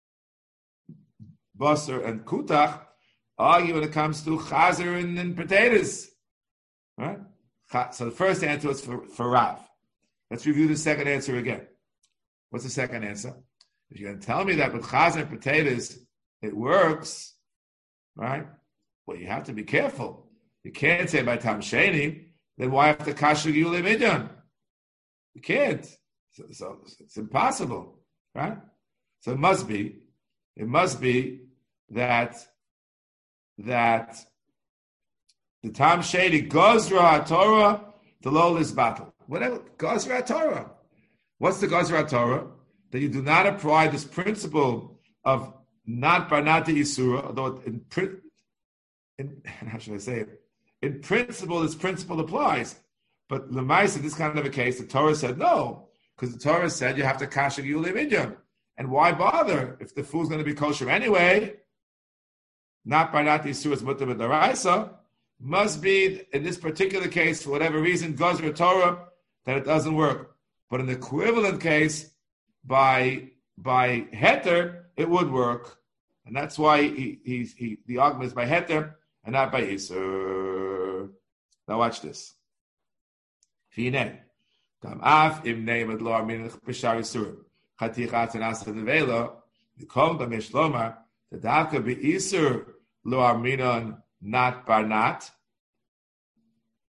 basar and kutach? Argue when it comes to chazer and, and potatoes, right? So the first answer was for, for Rav. Let's review the second answer again. What's the second answer? If you're going to tell me that with chazer and potatoes it works, right? Well, you have to be careful. You can't say by tam sheni. Then why have to kasher giulei midyan? You can't. So, so it's impossible, right? So it must be. It must be that. that the Tam Shady Gozra HaTorah, the lowest battle. Whatever, Gozra HaTorah. What's the Gozra HaTorah? That you do not apply this principle of not Barnata Yisura, although in, in, how should I say it? In principle, this principle applies. But Lemaisa, in this kind of a case, the Torah said no, because the Torah said you have to kasher Giulei Midyan. And why bother if the food's going to be kosher anyway? Not by not Yisur is mutter b'daraisa, must be in this particular case, for whatever reason, Gozra Torah, that it doesn't work. But in the equivalent case, by by heter, it would work, and that's why he, he, he the argument is by heter and not by Yisur. Now watch this. Fine, kam af im neimed lo armin b'shar Yisur chatichat and asad nevela v'kom b'mesh lomar the dafka be Isur lo arminon not barnat.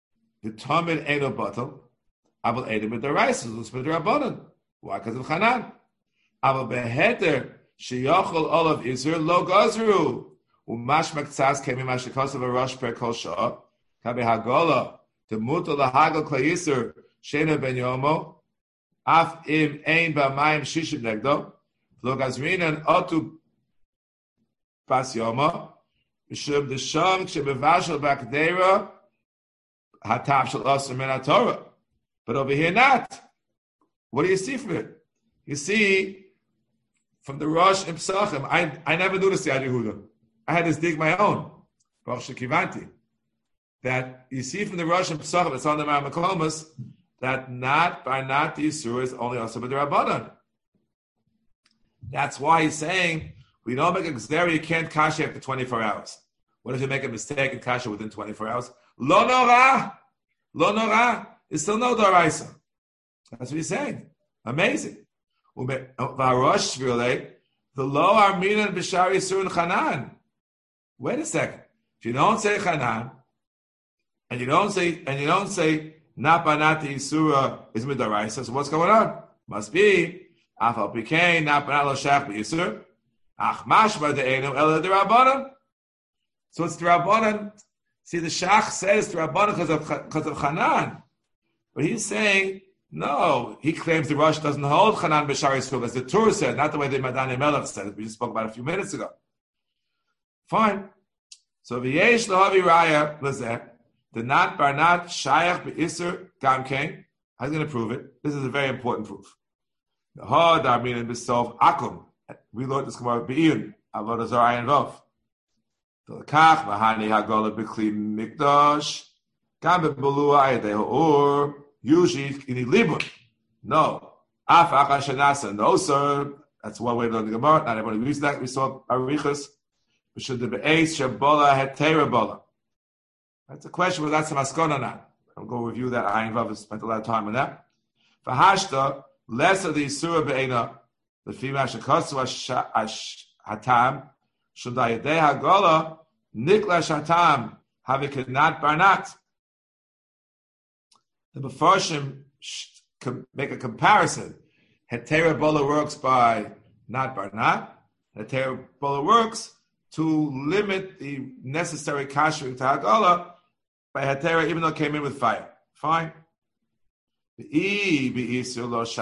the Tamid Eino Batal, Abel Edim with the rice, with the Rabbanon. Why? Because of Chanan. Abel Beheter, Sheyachol Olav Isur, Lo Gazru. Umash Maktsas came in Mashikos of a rush per Kol Shah, Kabe Hagola, the Mutal the Hagel Klayisur, Shena Ben Yomo, Af Im Ein Bamayim Shishim Negdo, Lo Gazrina and Otu Pas Yoma, Mishum the Sham, Shebevashal Bakdera, Hatav Shal Osir Min Torah. But over here, not. What do you see from it? You see from the Rosh in Pesachim. I I never knew this, the Yehuda. I had to dig my own. Baruch Shekivanti. That you see from the Rosh in Pesachim, it's on the Maramakomas, that not by not the Yisur is only also by the Rabbanan. That's why he's saying we don't make a gzera, you can't kasha after twenty-four hours. What if you make a mistake and kasha within twenty-four hours? Lo nora, lo nora. It's still no daraisa. That's what he's saying. Amazing. The lo arminan b'shari surun chanan. Wait a second. If you don't say chanan, and you don't say, and you don't say napanati isura is midaraisa, so what's going on? Must be afal pikein napanat lo shach b'isur ach mashma de'enu ela derabbanan. So it's the Rabbanan. See, the Shach says the Rabbanan because of because of chanan. But he's saying, no, he claims the Rosh doesn't hold Chanan B'Shari Yisrael, as the Tur said, not the way the Madani Melech said it. We just spoke about it a few minutes ago. Fine. So V'yesh L'havi Raya L'zeh, the Nat Barnat Shayach B'Isr Gam Kain. How's he going to prove it? This is a very important proof. The Ha Darmin B'Sov Akum. We learned this Gemara B'Iyun, Avodah Zarah and Vav. The Kach Mahani Hagola B'Kli Mikdash Gam B'Bulua Ayedeho Or. Usually in libun. No. Af achashanasa. No, sir. That's one way to learn the Gemara. Not everybody reads that. We saw Arichas. We should the be'ez shabola hetera bola. That's a question, whether that's a maskon or not. I'll go review that. Ayin Vav has spent a lot of time on that. V'hashta, less of the Yisura be'ena, the female shakotsu hatam, shudayadeh hagola, niklash hatam, havikinat barnat. The Mefarshim make a comparison. Hetera bola works by not barnat. Hetera bola works to limit the necessary kashrut to hagola by hetera, even though it came in with fire. Fine. If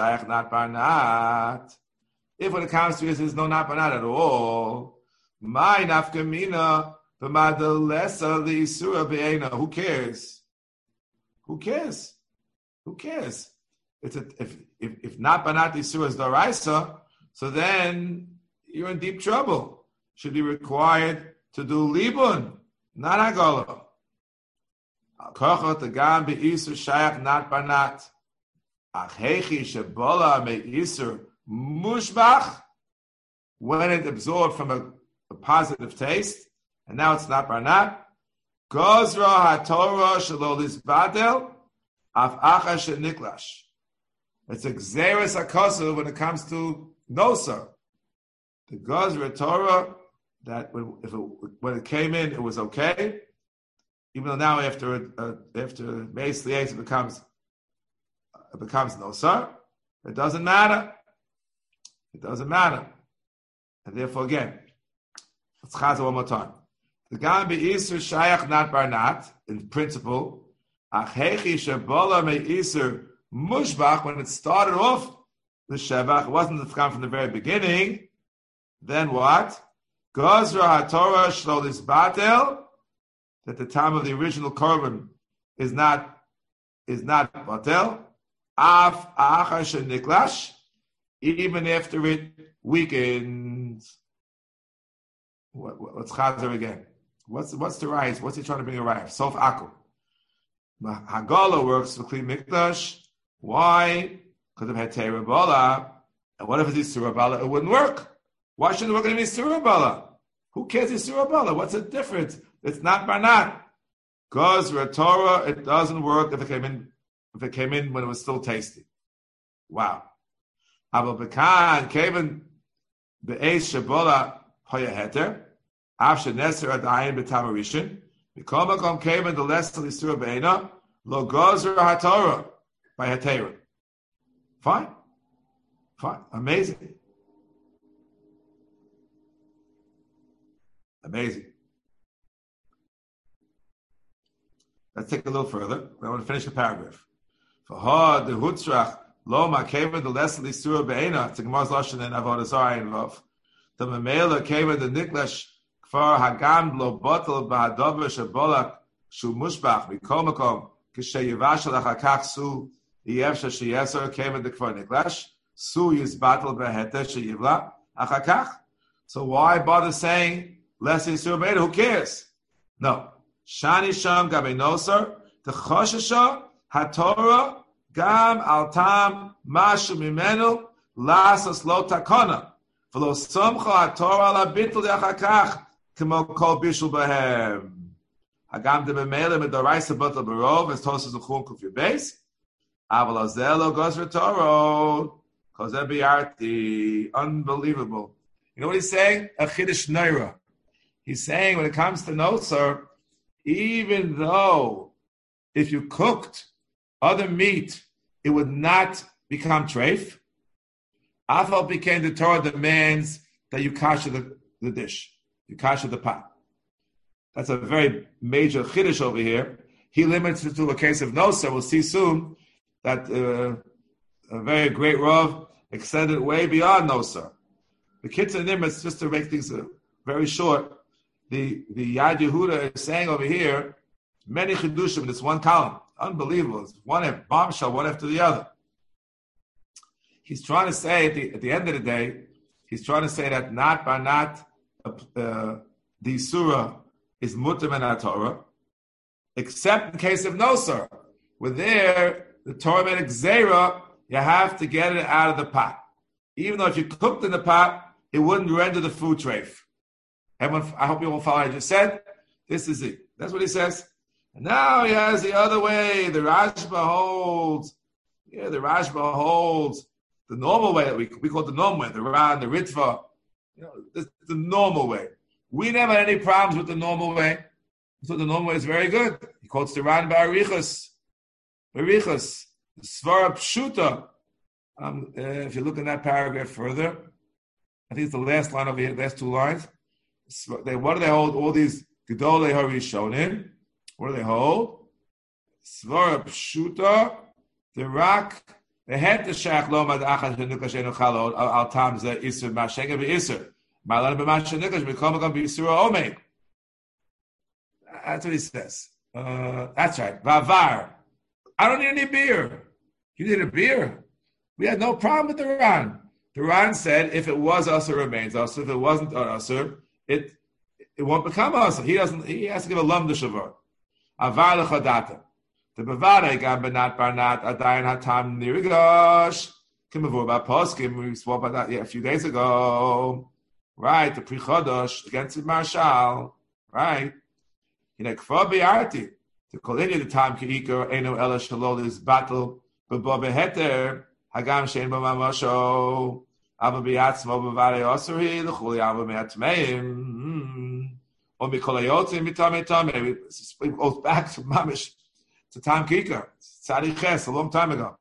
when it comes to it, there's no not barnat at all. My nafkamina b'mada lesa the isura be'ena. Who cares? Who cares? Who cares? It's a, if if if not banat isura is daraisa, so then you're in deep trouble. Should be required to do libun, not hagola. Kochot agam beisur shayach not banat. Achechi shebola meisur mushbach. When it absorbed from a, a positive taste, and now it's not banat. Gozra haTorah shelo lisbadel. Af achash niklash. It's a gzeres akosu when it comes to nosa. The Gozra Torah that when, if it, when it came in, it was okay. Even though now after uh, after Meis Lies it becomes it becomes nosa. It doesn't matter. It doesn't matter. And therefore, again, let's chazal one more time. The gam be'isur shayach not barnat in principle. Achechi shebola me'isur mushbach, when it started off the shevach, it wasn't the from the very beginning. Then what? Gozra haTorah shlo lisbatel, that the time of the original korban is not is not batel. Af achash niklash, even after it weakens. What, what, let's chazer again. What's what's the rise? What's he trying to bring a rise? Sof akum. Hagola works for Kli Mikdash. Why? Because of Hetera Bola. And what if it's Isura Bola? It wouldn't work. Why shouldn't it work in Isura Bola? Who cares Isura Bola? What's the difference? It's not Barnat. Because Torah, it doesn't work if it came in if it came in when it was still tasty. Wow. Abel Bekan, Kevin, Be'ez Shabola Hoya Heter, Av Sheneser Adayin B'Tamarishin, B'Kol Makom Kevin, the less of Isura Be'ena, Lo gozer haTorah by haTorah. Fine, fine, amazing, amazing. Let's take a little further. I want to finish the paragraph. For ha the hutzrach lo makeva the lesson surah be'ena. It's a Gemara's lashon in Avodah Zarah involved. The memela keva the niklash kfar hagam lo bottle ba'adavar shabolak shu mushbach mikol makom kisheyivash alachakach su yevsha sheyeser keva the kfar niklash su yizbatel be'heter sheyivla achakach. So why bother saying lesson surah be'ena? Who cares? No. Shani sham gabe nosar the choshesha haTorah gam al tam mashu mimenu lasas lo takona v'lo somcha haTorah ala bittul yachakach kemo kol bishul behem hagam de b'meile midoraisa batel barov as tosas l'chum kuf your base aval azelo goes for Torah kozer biarti. Unbelievable. You know what he's saying? A chiddush neira. He's saying when it comes to nosar, even though if you cooked other meat, it would not become treif. Afal became the Torah demands that you kasher the, the dish, you kasher the pot. That's a very major chiddush over here. He limits it to a case of nosar. We'll see soon that uh, a very great Rav extended way beyond nosar. The Kitzur Nimitz, just to make things uh, very short, The the Yad Yehuda is saying over here many chidushim in this one column. Unbelievable. It's one after bombshell, one after the other. He's trying to say at the at the end of the day, he's trying to say that not by not uh, the surah is mutar and Torah, except in case of nosar. Where there the Torah made gzeira, you have to get it out of the pot. Even though if you cooked in the pot, it wouldn't render the food treif. Everyone, I hope you won't follow what I just said. This is it. That's what he says. And now he has the other way. The Rashba holds. Yeah, the Rashba holds the normal way that we we call it the normal way. The Ran, the Ritva. You know, this is the normal way. We never had any problems with the normal way. So the normal way is very good. He quotes the Ran Barichas. Barichas. Svara Pshuta. Um, uh, if you look in that paragraph further, I think it's the last line over here, last two lines. They, what do they hold? All these Gedolei Harishonim. What do they hold? Svara Pshuta, the Rak, the head the Shach Lomad Achad Nukashenu Chalod Al Tam Ze Isur Mashega Be Isur Malan Be Mashe Nukash Become Gam Be Isur Omei. That's what he says. Uh, that's right. Vavar. I don't need any beer. You need a beer. We had no problem with the Ran. The Ran said if it was Asur, remains Asur. If it wasn't Asur, it it won't become Asur. He doesn't. He has to give a lum to Shavar. Avar lechadata. The bavada gam benat barnat adayin hatam nirigosh. Kimavur ba poskim. We spoke about that yeah, a few days ago. Right, the prichodosh against the marshal. Right. You know, kfar biarti. The kolini the time kiikar eno ela shalol is battle. But beheter hagam shein b'mamasho. Abba biatzmo b'vare osuri l'chuli abba me'atmeim. Or mikolayotim mitame tame. It goes back to mamish. To Tam Kika, Tzadi Ches, a long time ago.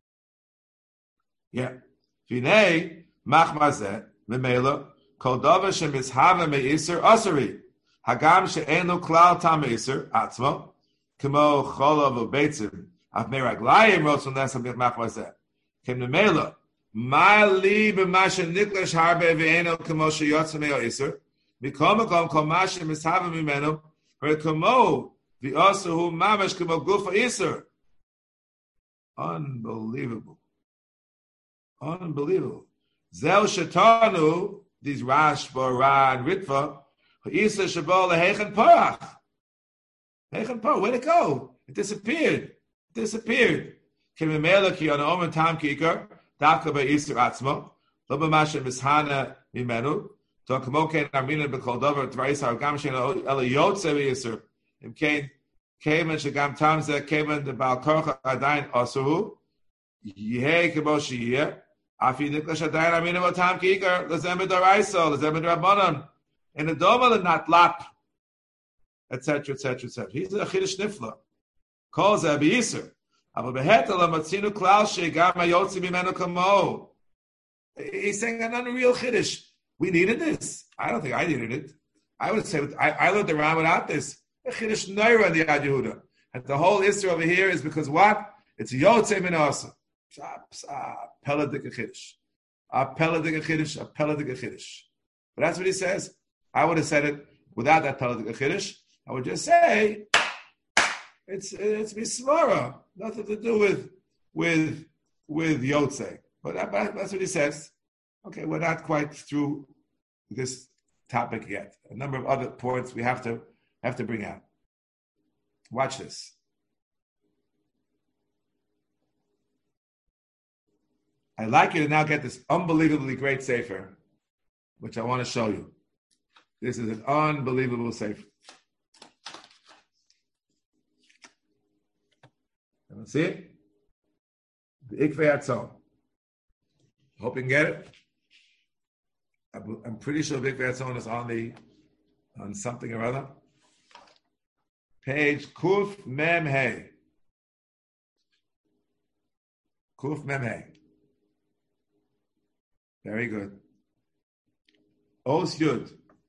Yeah. Vinay, Machmazet, Memela, Kol Dava Shemishava Me'isr Asari, Hagam She'enu Klal Tam Me'isr, Atzmo, Kemo Cholav Ubeitzim, Av Meraglayim Rotzon Nesam Bich Machmazet. Kem Memela, Ma Li B'Masha Niklash Harbe Ve'enu Kemo She'yotza Me'o Isr, Mikom Mikom Kol Masha Mishava Mimenu, Her Kemo, the Asahu Mamash Kemo Gufa Isser. Unbelievable. Unbelievable. Zel Shatanu, these Rash, Boran, Ritva, Isser Shabal, Hechen Parach. Hechen Parach, where'd it go? It disappeared. It disappeared. Kemimela ki on Omen Tam Kikar, Daka by Isser Atzmo, Lobamasha Mishana Mimenu, Tokamoken Armina Bekoldover, Tvaisa Argamshin Eliyotze Isser. Came came and Shagam Tamza came in the Balkorcha Adain Osuhu. Yeh Kiboshi Afi Niklash Adain Amina Tam Kiker, Lazemid Araiso, Lazemid Rabbanon, and the Doma the not lap, et cetera, et cetera, et cetera. He's a Chiddush Nifla. Kol zeh b'yisur. Aber behetel amatzinu klal shegam hayotzi mimenu kamo. He's saying an unreal chiddush. We needed this. I don't think I needed it. I would say I, I lived around without this. A chiddush neira in the Yad Yehuda. And the whole issue over here is because what? It's yotze min asa. Peladik chiddush. A peladik chiddush. A peladik chiddush. But that's what he says. I would have said it without that peladik chiddush. I would just say it's it's mismara. Nothing to do with with with yotze. But that, that's what he says. Okay, we're not quite through this topic yet. A number of other points we have to have to bring out. Watch this. I'd like you to now get this unbelievably great sefer, which I want to show you. This is an unbelievable sefer. Can you see it? The Ikvei Atzon. Hope you can get it. I'm pretty sure Big Atzon is on the on something or other. Page Kuf Mem Hey. Kuf Mem Hey. Very good. Os Yud.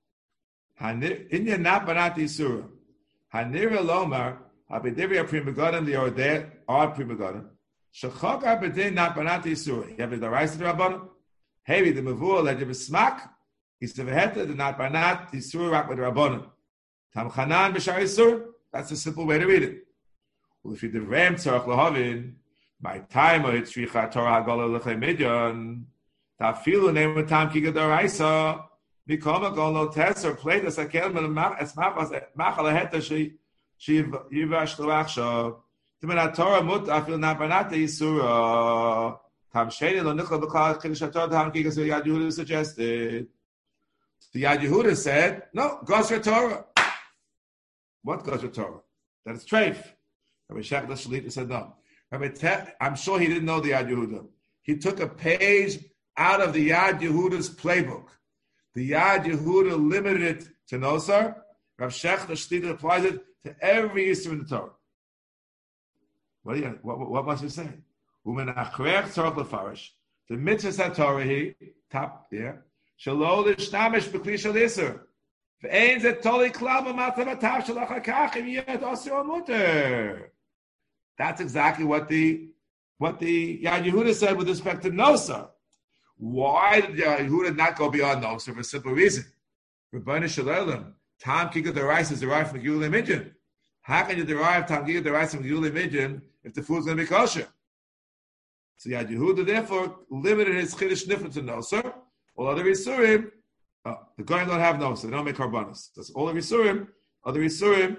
Inya Napanat Isura. Hanira Lomar. Abidivya Primagodim the Ordeh are Primagodim. Shachok Abidin Napanat Isura. You have the rice of the Rabbanim. Heavy the Mavur led you smack. He's the Veheta, the Napanat Isura Rak with the Rabbanim. Tam Chanan B'Shar Isur. That's a simple way to read it. Well, if you did Ram Tzarach Lahavin, my time of Tzricha Torah Hagolah Lechem Midyan, Tafilu name of Tam Kiga Doraisa, Mikoma Golo Tesser, played as a Kelman as Machalaheta she she Yivash Lachshav. Timanat Torah Mut Afil Napanat Isura. Tam Sheni Lo Nichol B'Klal Chiddush HaTorah Tam Kiga so Yad Yehuda suggested. The Yad Yehuda said, no, Gosra Torah. What Gosra Torah? That it's treif. Rabbi Shach the Shalita said no. Rabbi Te- I'm sure he didn't know the Yad Yehuda. He took a page out of the Yad Yehuda's playbook. The Yad Yehuda limited it to Nosar. Rabbi Shach the Shalita applies it to every Yisur in the Torah. What, do you, what, what must we say? Umen achrech tzorach lefarish. The mitzvah Torah he top yeah. Shelo l'shtamish b'kli shel Yisur. V'ein zeh toli klal b'matzav atav shel achakach im yed osir or muter. That's exactly what the what the Yad Yehuda said with respect to Nosar. Why did Yad Yehuda not go beyond Nosar? For a simple reason. Rebbeinu Shalom, Tam Kiga Derais is derived from Gilui Midyan. How can you derive Tam Kiga Derais from Gilui Midyan if the food's going to be kosher? So Yad Yehuda therefore limited his Chiddush Nifla to Nosar. All other Yisurim, oh, the Goyim don't have Nosar. They don't make Karbanos. That's all of Yisurim. Other Yisurim,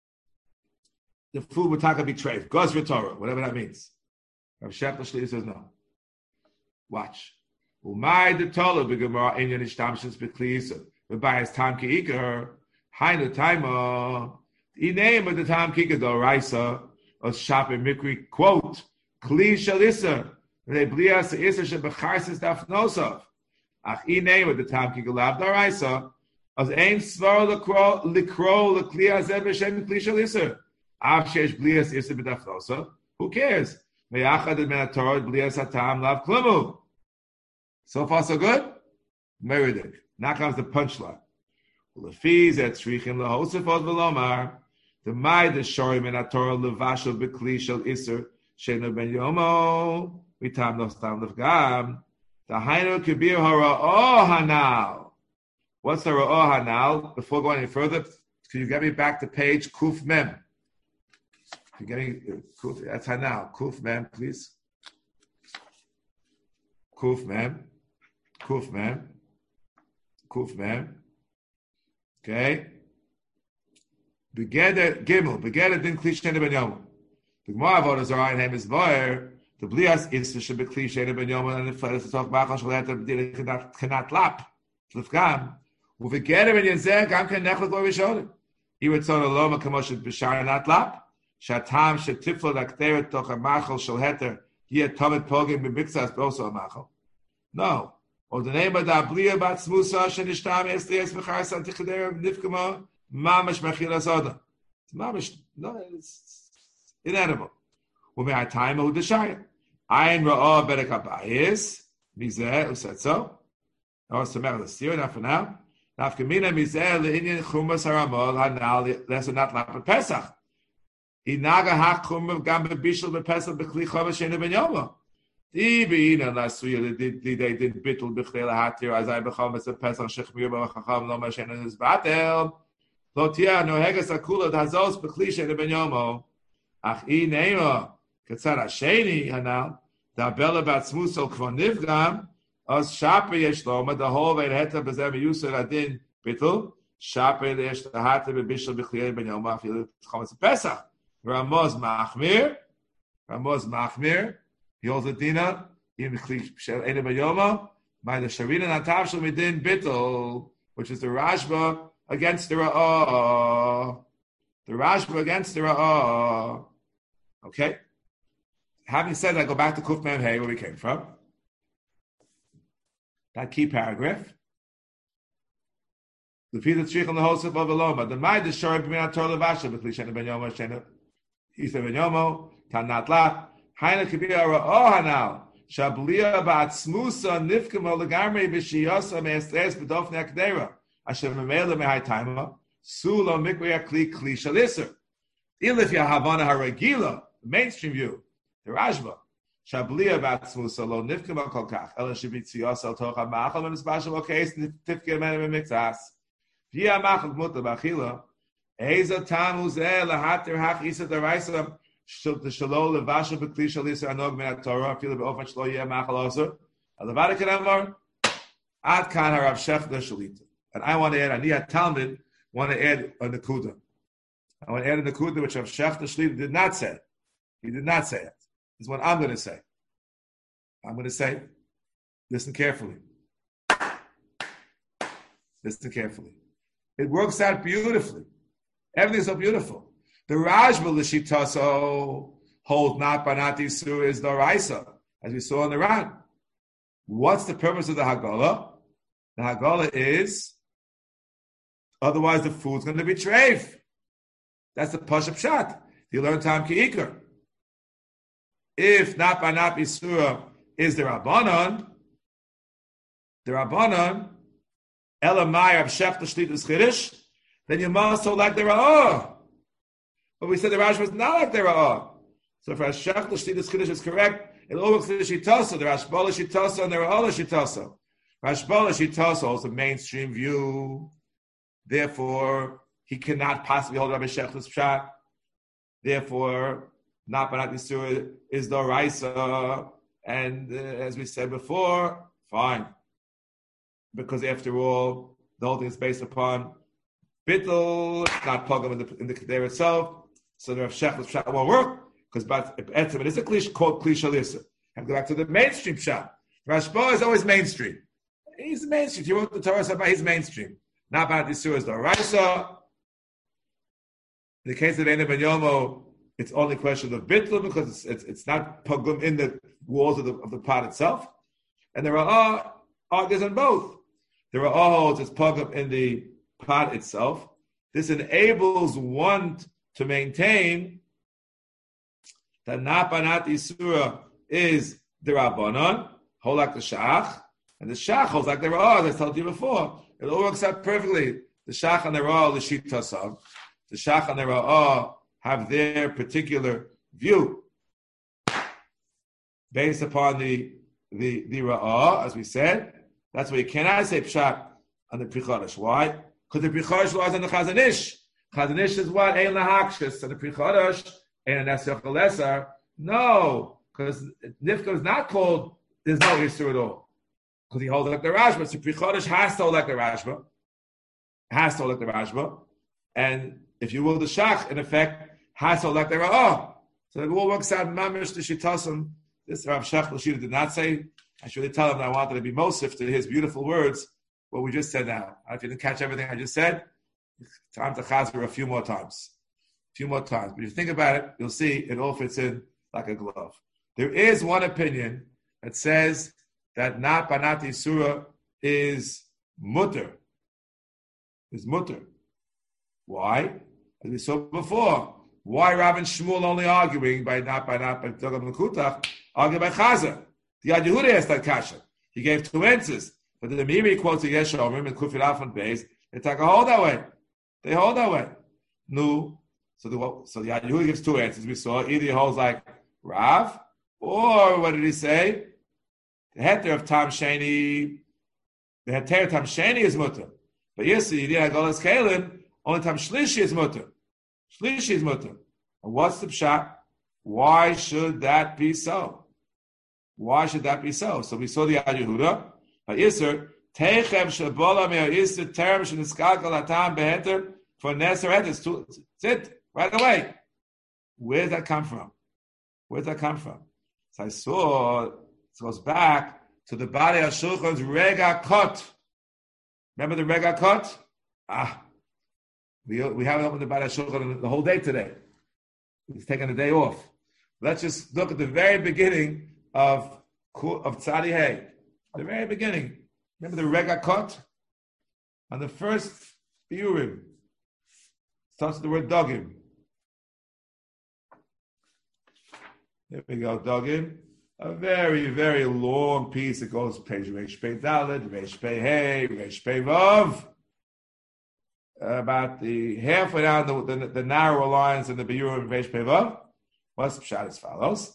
the food would taka be treif. Gosra Torah, whatever that means. Rav Shach Shli says no. Watch. Umay de Torah b'Gemara inyan ishtamshus b'kliyisa. V'bayis tam ki'ikar. Hainu taima. The name of the tam ki'ikar d'oraisa. Os shapir mikri quote. Kli shalisa. They blias isa shebacharsis dafnosov. Ach I name of the tam ki'ikar lav d'oraisa. Os ein svar likro likro likli hazeh b'shem kli shalisa. Who cares? So far, so good? Meridik. Now comes the punchline. The fees at Shrichim Lahosifot Velomar. The Mai the Shorim in Atorah Levashal Bekli Shel Isser Shena Ben Yomo. We tam no stam lefgam. The Hainu Kabir Hara Oh Hanal. What's the Ra'o Hanal? Before going any further, can you get me back to page Kuf Mem? You're getting Kuf, that's how now. Kuf Mem, please. Kuf Mem. Kuf Mem. Kuf Mem. Okay. Begeder Gimel. Begeder din Kli Shena Ben Yom. The Gemara Avodah Zarah name is Boer. The Blias is to be Kli Shena Ben Yom and the Fleres to talk about Shalater B'dil cannot lap. Tlifgam. Uvegeder Ben Yezer Gam Ken Nechel Goy Rishonim. He would say Loma Kamoshet B'Shar not lap. Shatam shetiflo dakteret toch a machal shel heter here tomet pogim b'mixas also a machal. No. Or the name of the abliya bat smusa shenishtam eslias b'charis antichadera nifkama mamash mechila soda. Mamash no. It's inedible. When I time who the shire. Ayin ra'ah bedek habayis. Mizeh, who said so? Or Samer l'stir, not for now. Nafkamina mizeh le'inyan chumas haramol hanal, that's not lapet Pesach. Inaga ha chumah gam bebishul bepesach b'kli chomesh shenu ben yoma. Dibi ina lasuya they did bittul b'chlei lahatir azay b'chomesh bepesach shechmir b'chacham lo mashenu nizbatel. Lo tia no hegas akula d'hazos b'kli shenu ben yomo. Ach I neima katzar hasheni hanal. Da bella batzmusel kvon nivgam. As shaper yesh loma the whole way heta bezem yusur adin bittul shaper yesh lahata bebishul b'chlei ben yoma afil chomesh bepesach. Ramos Machmir, Ramos Machmir, he holds a dina, in Kli Shel Bayoma, by the Sharina Natavshal Midin Bittel, which is the Rashba against the Ra'ah. The Rashba against the Ra'ah. Okay? Having said that, go back to Kuf Mem Hey, where we came from. That key paragraph. The Peter Tzrich on the Hosef of Aloma. The Maid is Shorim B'minat Torah Levasha, B'kli Shel Bayoma, Shenu. Isa ben Yomo, Tanatla, Haina Kabira Ohanal, Shablia Batsmusa, Nifkamo, Lagamri, Bishiosa, Mestres, Bedofne Akdera, Asher Memela Mehai Taima, Sulo Mikria Kli Kli Shalisser. Ilif Yahavana Haragila, the mainstream view, the Rajba, Shablia Batsmusa, Lo Nifkamo Kolkach, Ela Shibitzios, Tocha Machal, and Spashal case, Tifke Men Mixas, Via Machal Mutta Bachila. Eza tamu zeh lahatir hach isa deraisa the shalol levasha b'kli shalisa anog min haTorah afilu be'ofen shlo yeh machal osur. Alevada kedamar ad kan harav shechta shalita. And I want to add, Ani HaTalmud want to add a nekuda. I want to add a nekuda which Rav Shechta Shlita did not say. He did not say it. This is what I'm going to say. I'm going to say, listen carefully. Listen carefully. It works out beautifully. Everything's so beautiful. The Rajba L'Shitaso holds not Banat Yisur is the Raisa, as we saw in the Ran. What's the purpose of the Hagala? The Hagala is, otherwise the food's going to be treif. That's the Pashup Pshat. You learn Tam Ki'ikr. If not Banat Yisur is the Rabbanon, the Rabbanon, Elamai Rav Shechta Shlita's Chiddush, then you must hold like the Ra'ah. But we said the Rashi was not like the Ra'ah. So if Rav Shechta Shlita's Chiddush is correct, it all works the Shitasa, the Rashba Shitasa, and the Ra'ah Shitasa. Rashba Shitasa is the mainstream view. Therefore, he cannot possibly hold Rabbi Shechta's Pshat. Therefore, not Banat Yisur is the Raisa. And uh, as we said before, fine. Because after all, the whole thing is based upon Bittul, not Pogam in the in the Kedera itself. So the Rav Shechta's Pshat won't work, because it is a klish called Kli Shalisa. And go back to the mainstream Pshat. Rashba is always mainstream. He's mainstream. He wrote the Torah about his mainstream. Not Banat Yisur is the Raisa. In the case of Eina Ben Yomo, it's only a question of Bittul, because it's, it's, it's not Pogam in the walls of the, of the pot itself. And there are argues on both. There are holds it's Pogam in the pot itself. This enables one to maintain that not Banat Yisura is the Rabbanon, hold like the Shach, and the Shach holds like the Ra'ah, as I told you before. It all works out perfectly. The Shach and the Ra'ah, the Shitasav. The Shach and the Ra'ah have their particular view based upon the the, the Ra'ah, as we said. That's why you cannot say Pshat on the Pri Chodesh. Why? Because the Pri Chodesh lies on the Chazon Ish. Chazon Ish is what? Ein lahakshis. And the Pri Chodesh, Ein Nesach Lesar. No, because Nifka is not called, there's no Yisur at all. Because he holds like the Rashba. So Pri Chodesh has to hold like the Rashba. Has to hold like the Rashba. And if you will, the Shach, in effect, has to hold like the Ra'ah. So it all works out. Mamish the Shitasim. This Rav Shech L'Shita did not say. I should really tell him that I wanted to be Mosif to his beautiful words, what we just said now. If you didn't catch everything I just said, time to chazir a few more times. A few more times. But if you think about it, you'll see it all fits in like a glove. There is one opinion that says that not Banat Yisura is mutter. Is mutter. Why? As we saw before, Why Rav and Shmuel only arguing by not by not by Dogam Lekutach, arguing by Chaza? The Yad Yehuda asked that kasha. He gave two answers. But the Miri quotes a Yesh Omrim and Kufir Afon Beis. They take a hold that way. They hold that way. No. So the so the Yad Yehuda gives two answers. We saw either he holds like Rav, or what did he say? The heter of Tam Sheni, the heter of Tam Sheni is mutter. But yes, you did Agolas Kalim, only Tam Shlishi is mutter. Shlishi is mutter. And what's the pshat? Why should that be so? Why should that be so? So we saw the Yad Yehuda. But Yisr, Teichem Shabola Meo Yisr Terem Sheniskakal Atam Beheter for Neser Heter. It's it right away. Where did that come from? Where did that come from? So I saw it goes back to the Bali HaShulchan's Rega Kot. Remember the Rega Kot? Ah, we we haven't opened the Bali HaShulchan the whole day today. He's taking a day off. Let's just look at the very beginning of of Tzadi Hey. The very beginning. Remember the Rega Kot? On the first Biurim. Starts with the word Dogim. There we go, Dogim. A very, very long piece. It goes page Reish Pei Dalet, Reish Pei Hey, Reish Pei Vav. About the halfway down the, the, the narrow lines in the Biurim Reish Pei Vav. What's Pshat as follows?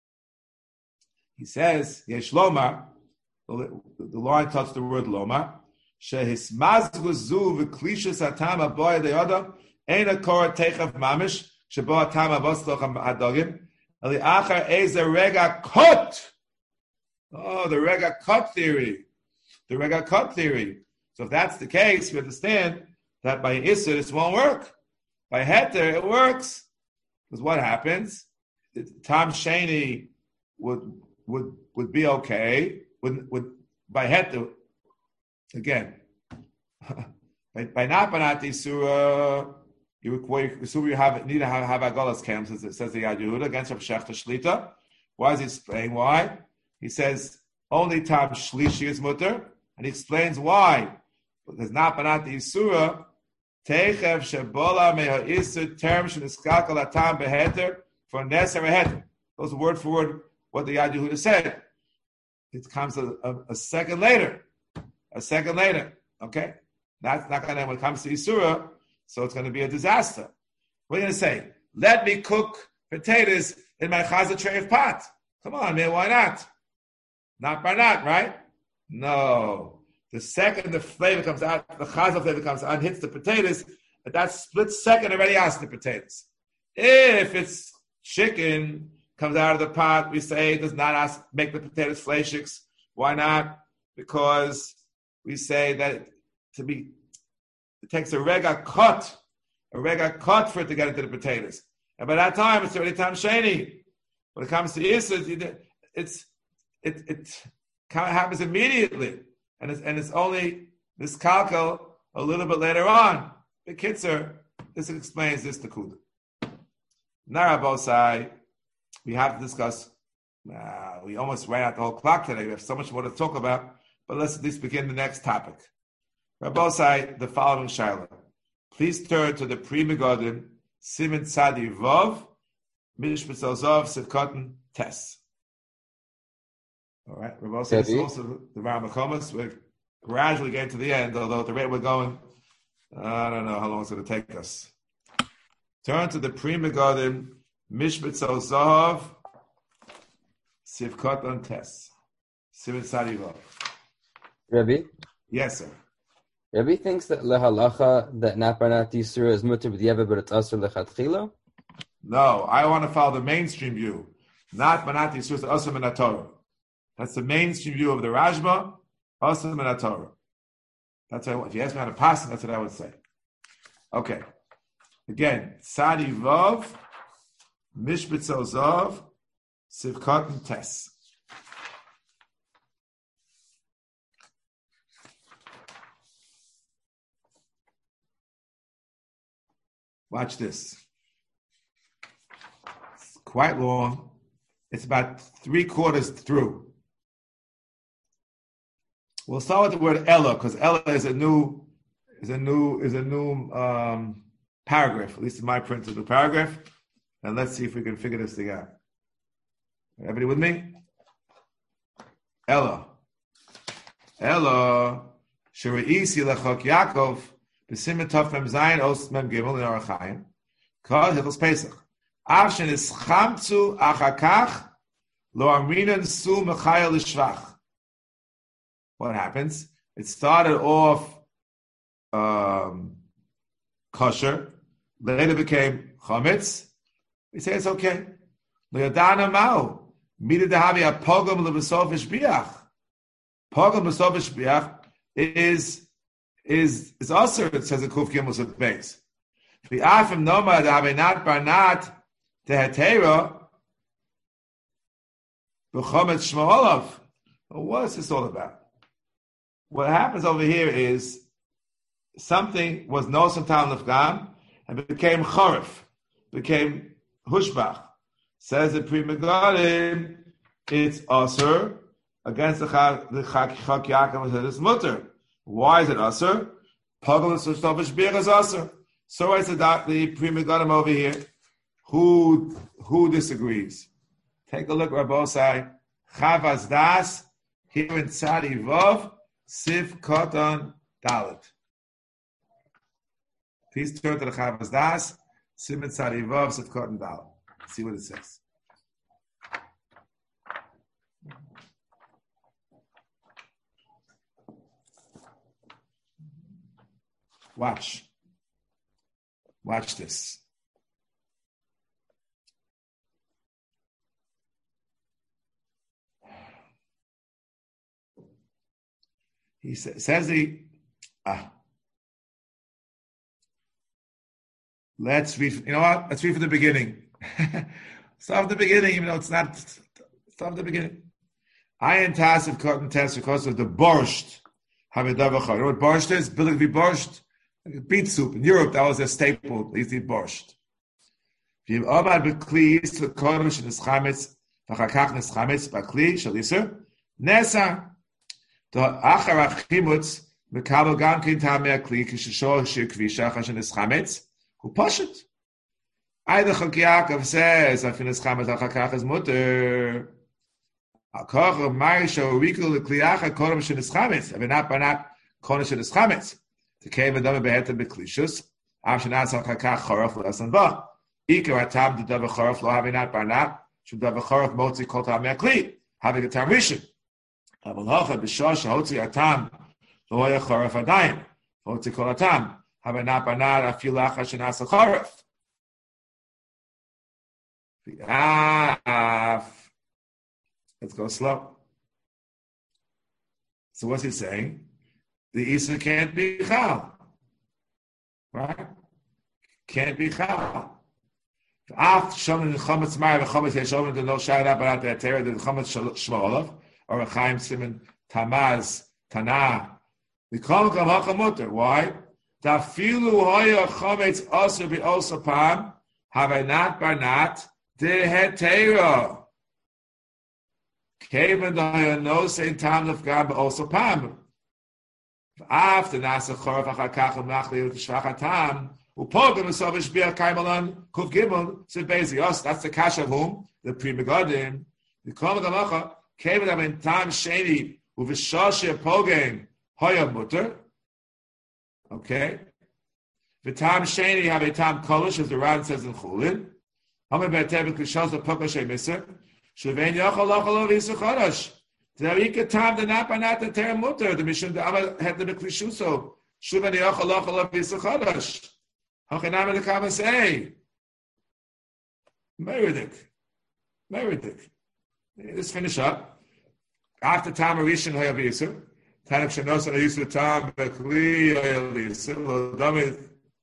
He says, Yesh Lomar, the, the line touched the word Lomar, Shehis Mazgu Zu v'klishas Atam Aboy De'odam, Ein HaKor Teichav Mamish, Shebo Atam Abostoch HaDogim, the Achar Ezer Rega Kot. Oh, the Rega Kot theory. The Rega Kot theory. So if that's the case, we understand that by Isser this won't work. By Heter it works. Because what happens? Tam Sheni would would would be okay. Would would by Heter again. by by Napanat Isura. You assume you have need to have, have Agolas camps, as it says the Yad Yehuda against Rav Shechta Shlita. Why is he explaining why? He says only Tam Shlishi is mutter, and he explains why. Because Napanat Isura Teichev Shebola Meha Isur Term Sheniskakal Atam Beheter for Neser Beheter. Those are word for word what the Yad Yehuda said. It comes a, a, a second later. A second later. Okay? That's not going to, when it comes to Isura, so it's going to be a disaster. We're going to say, let me cook potatoes in my chaza tray of pot. Come on, man, why not? Not by not, right? No. The second the flavor comes out, the chaza flavor comes out and hits the potatoes, at that split second already asked the potatoes. If it's chicken, comes out of the pot, we say it does not ask, make the potatoes fleishiks. Why not? Because we say that to be it takes a rega cut, a rega cut for it to get into the potatoes. And by that time, it's already Tam Sheni. When it comes to Isser, it's, it, it happens immediately. And it's, and it's only this kalkal a little bit later on. The Kitzer, this explains this to Kuda. Narabosai, we have to discuss, uh, we almost ran out the whole clock today. We have so much more to talk about, but let's at least begin the next topic. Rabbosai, the following Shaila. Please turn to the Pri Megadim, Siman Tzadi Vov, Mishpat Zov, Sivkotin, Tes. All right, Rabbosai is also the Ramachomas. We're gradually getting to the end, although at the rate we're going, I don't know how long it's going to take us. Turn to the Pri Megadim, Mishpat Zov, Sivkotin, Tes. Siman Tzadi Vov. Rabbi? Yes, sir. Rabbi thinks that lehalacha that naparnat yisura is mutter b'diavad, but it's asur lechatchila. No, I want to follow the mainstream view. Not manat yisura is asur min haTorah. That's the mainstream view of the Rashba. Asur min haTorah. That's what I, if you ask me how to pass it, that's what I would say. Okay. Again, Tzadi Vav, Mishpat Zav, Sivkotin Tes. Watch this. It's quite long. It's about three quarters through. We'll start with the word Ella, because Ella is a new is a new is a new um, paragraph. At least in my print, is a new paragraph. And let's see if we can figure this thing out. Everybody with me? Ella. Ella. Shre'isi lechok Yaakov. B'simen tov mem zayin os mem gimel in Orach Chaim. Kol Hilchos Pesach. Avshen is chamtzu achakach lo amrinan su mechayel l'shvach. What happens? It started off um, kosher, later became chametz. We say it's okay. Le'adana mao mida dehavi a pogam lebesof ishbiach. Pogam lebesof ishbiach is is is also, it says in Kuf Gimel at the base. V'afim noma dehavi not barnat tehetera b'chometz shmo olav. What is this all about? What happens over here is something was nosan tal nefgam and became chorif, became hushbach. Says the Pri Megadim, it's asur against the chak the chak Yaakov and his mutter. Why is it asur? Pagel sushtovish bir is asur. So I said that the Pri Megadim over here. Who who disagrees? Take a look, Rabbosai. Chavas das here in Tzadi Vav. Siv Koton Dalet. Please turn to the Chavas Das, Siv Tzadi Vav, Siv Koton Dalet. See what it says. Watch. Watch this. He sa- says he, ah, let's read, you know what? Let's read from the beginning. Start from the beginning, even though it's not, start from the beginning. I and Tas have cotton test because of the borscht. You know what borscht is? Billig wie borscht? Like beet soup. In Europe, that was a staple. They used to eat borscht. V'im omad b'kli yis to kodesh in eschametz, v'chakach neschametz b'kli shal yisur, nesa. The achar achimutz mekabel gam kin tamei akli kishashor shir kvisha chashen eschametz hu poshet. Either Chok Yaakov says afin eschametz achakach is mutter. Akoch of Marisha Urikul Kliacha Kodam Shin Eschametz. But not by not Kodam Shin Eschametz. The cave of Dama Beheta Beklishus. Avshanas Achakach Chorof Lasan Va. Ikar Atam the Dava Chorof Lo having not by not. Should Dava Chorof Motzi Kol Tam Yakli. Having a Tam Rishon. Avalacha Bishosh Hotzi Atam Loya Chorof Adayim. Hotzi Kol Atam. Having not by not Afilacha Shanas Chorof. Ah. Let's go slow. So what's he saying? The Isa can't be Chal. Right? Can't be Chal. Af Shomin Chometz Mara Chometz Yeshomin to no shout out about that terror the Chometz Shmolov or a Chaim Simon Tamaz Tana. The Kol Kamacha Mutter. Why? Tafilu Hoya Chometz also be also Pam have I not barnat de hetera. Came and I know same time of God also Pam. After Nasa Chorov Achakach and Machli with Shvachatam, who Pogam and Sovish Bia Kaimalan, Kuf Gimel, said basically us, that's the cash of whom? The Pri Megadim. The Kol came and in time Sheni, with a Shoshe Pogam, Hoya Mutter. Okay. The time Sheni have a time Kolish, as the Ran says in Chulin. Hame Betev Kishos of Pokashe Miser. Shuvein Yochel Lochel of Yisacharash. The Rika Tam the Napanat the Terra Mutter, the mission the Abba had the Klishuso. Shuvein Yochel Lochel of Yisacharash. Hochanam the Kama say. Meridik. Meridik. Let's finish up. After Tam Arishan Hoyav Yisur, Tanak Shanos and Yisur Tam Bekli Hoyav Yisur, Lodamit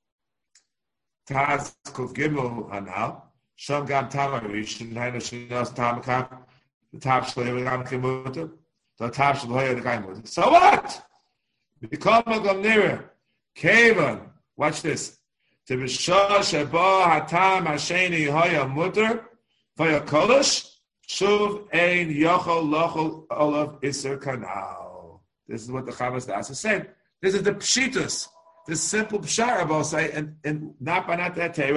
Taz Kuf Gimel Hanal. Shom Gam Tam Arishan, Haino Shanos Tam Kam, the Tam Shloim Gam Kimutu, the Tam Shloim the Gam. So what? Become a Gomnira. Kavan. Watch this. To be Shah Sheba Hatam Hasheni Hoya Mutter, Hoya Kolish, Shuv Ein Yochel Lochel Olav Isser Kanal. This is what the Chavas Das is saying. This is the Pshitus, the simple Pshara say, and, and not by not that Torah.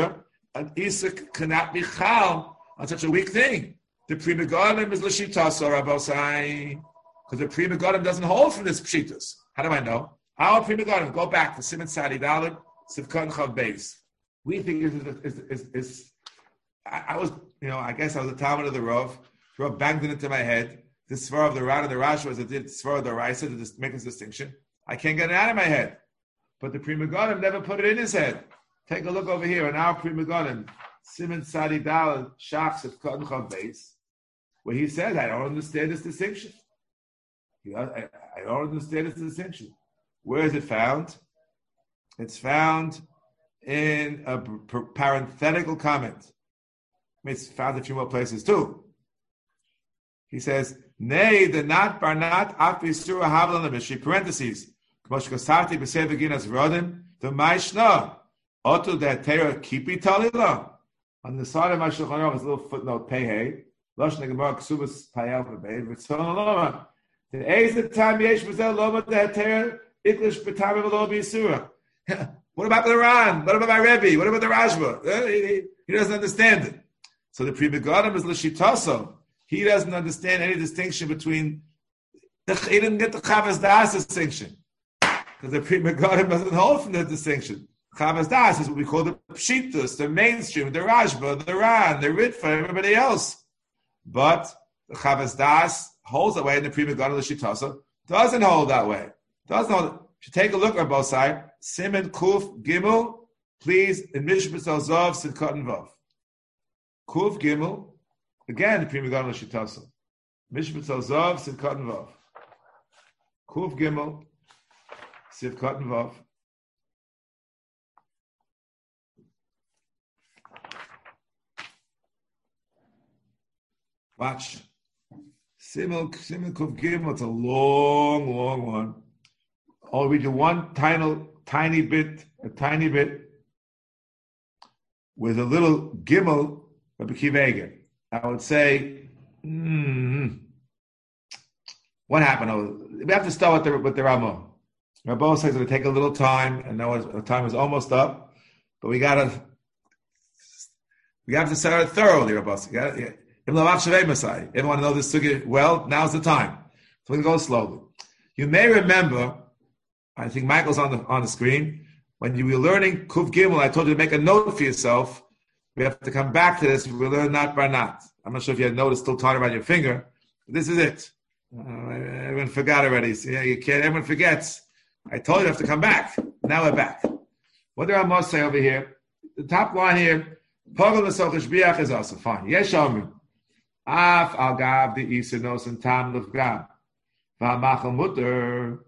an Isaac cannot be chal on such a weak thing. The Pri Megadim is l'shitas or Rabosai, because the Pri Megadim doesn't hold from this pshitas. How do I know? Our Pri Megadim, go back to Simon Sadi Dalit, Sivkon Chav Beis. We think is is is, is I, I was, you know, I guess I was a Talmud of the Rav. The Rav banged it into my head. The Svar of the Ran and the Rashi was it did Svar of the Raisa to just make this distinction. I can't get it out of my head. But the Pri Megadim never put it in his head. Take a look over here in our Pri Megadim, Simon Sadi Dalit, Shach Sivkon Chav Beis, where he says, I don't understand this distinction. You know, I, I don't understand this distinction. Where is it found? It's found in a parenthetical comment. I mean, it's found a few more places too. He says, Nay, the not barnat af bisura havlan lebishi, parentheses, kmosh kosati b'sei beginas rodim, the maishna, otu de tera kipi talila. On the side of my Shulchan Aruch is a little footnote, pehei, loshna gemara ksubas payel v'beid, v'tzon loma. The eiz the time yesh b'zel loma de tera iklish b'tamim v'lo b'isura. What about the Ran? What about my Rebbe? What about the Rashba? Uh, he, he doesn't understand it. So the Pri Megadim is l'shitaso. He doesn't understand any distinction between. The, he didn't get the Chavas Das distinction because the Pri Megadim doesn't hold from the distinction. Chavas Das is what we call the Pshitus, the mainstream, the Rashba, the Ran, the Ritva, everybody else. But the Chavas Das holds that way, and the Pri Megadim l'shitaso doesn't hold that way. Doesn't hold. Should take a look on both sides. Simon Kuf Gimel, please, in Mishpat Zov, Sidkot and Vav. Kuf Gimel, again, the Pri Megadim l'shitasa. Mishpat Zov, Sidkot and Vav. Kuf Gimel, Sidkot and Vav. Watch. Simon, Simon Kuf Gimel, it's a long, long one. I'll read you one tiny, tiny bit, a tiny bit, with a little gimel of Akiva Eiger. I would say, mm, what happened? Oh, we have to start with the with the Ramah. Rabbi says it'll take a little time, and now the time is almost up, but we gotta we have to start it thoroughly, Rabbi. Even though you want to know this sugya well, now's the time. So we're going to go slowly. You may remember. I think Michael's on the on the screen. When you were learning Kuf Gimel, I told you to make a note for yourself. We have to come back to this. We learn not by not. I'm not sure if you had noticed still tied around your finger. But this is it. Uh, everyone forgot already. So, yeah, you can't. Everyone forgets. I told you to have to come back. Now we're back. What do I must say over here? The top line here. Pogel l'sochish biach is also fine. Yesh omrim. Af al gav the isinos and tam l'vgav. V'hamachal mutter.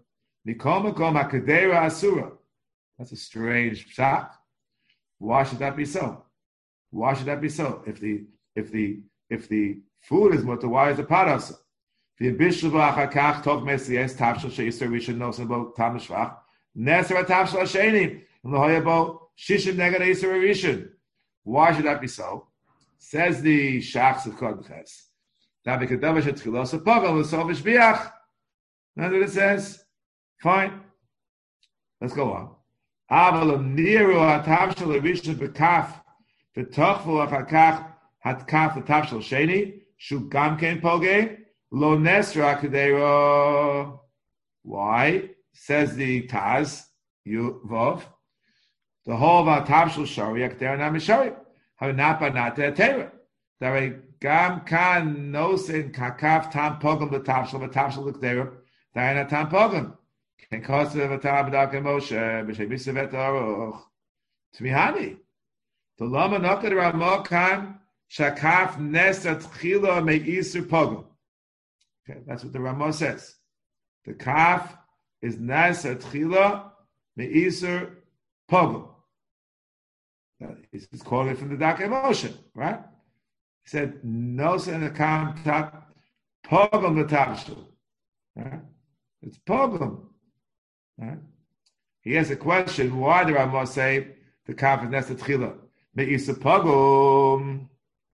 That's a strange pshat. Why should that be so? Why should that be so? If the if the if the food is mutter, why is the parasa? The bishul v'achakach tov mesiyes tavshel sheisur rishon nosen bo tam shvach neser tavshel hasheni l'hoyabo shishim neged isur rishon. Why should that be so? Says the shachs of kodches. Now because davar shetchilos apogel l'sovish biach. That's what it says. Fine. Let's go on. Avalum niru hatavshel rishon bekaf v'tochvu achakach hatkaf v'tavshel sheni shu gam ken poge lo nesra kedero. Why? Says the Taz Yuvov. The whole of hatavshel shari akter na mishari havinapa nata atera. That gam kan nosen kakaf tam pogam v'tavshel v'tavshel kedero. Diana tam pogam. Can cause of a tabak and Moshe, Bishavisavet Aruch. Tvihani. The Lama Nakad Ramokan Shakaf Nesat Chila Me Isur Pogum. Okay, that's what the Ramah says. The Kaf is Nesat Chila Me Isur Pogum. He's calling it from the Dak Moshe, right? He said, Nosa and the Kam Tap Pogum the Tavshul. Right? It's Pogum. Right? He has a question. Why did Ramah say the kaf is nesat chila? Me'isa pagum.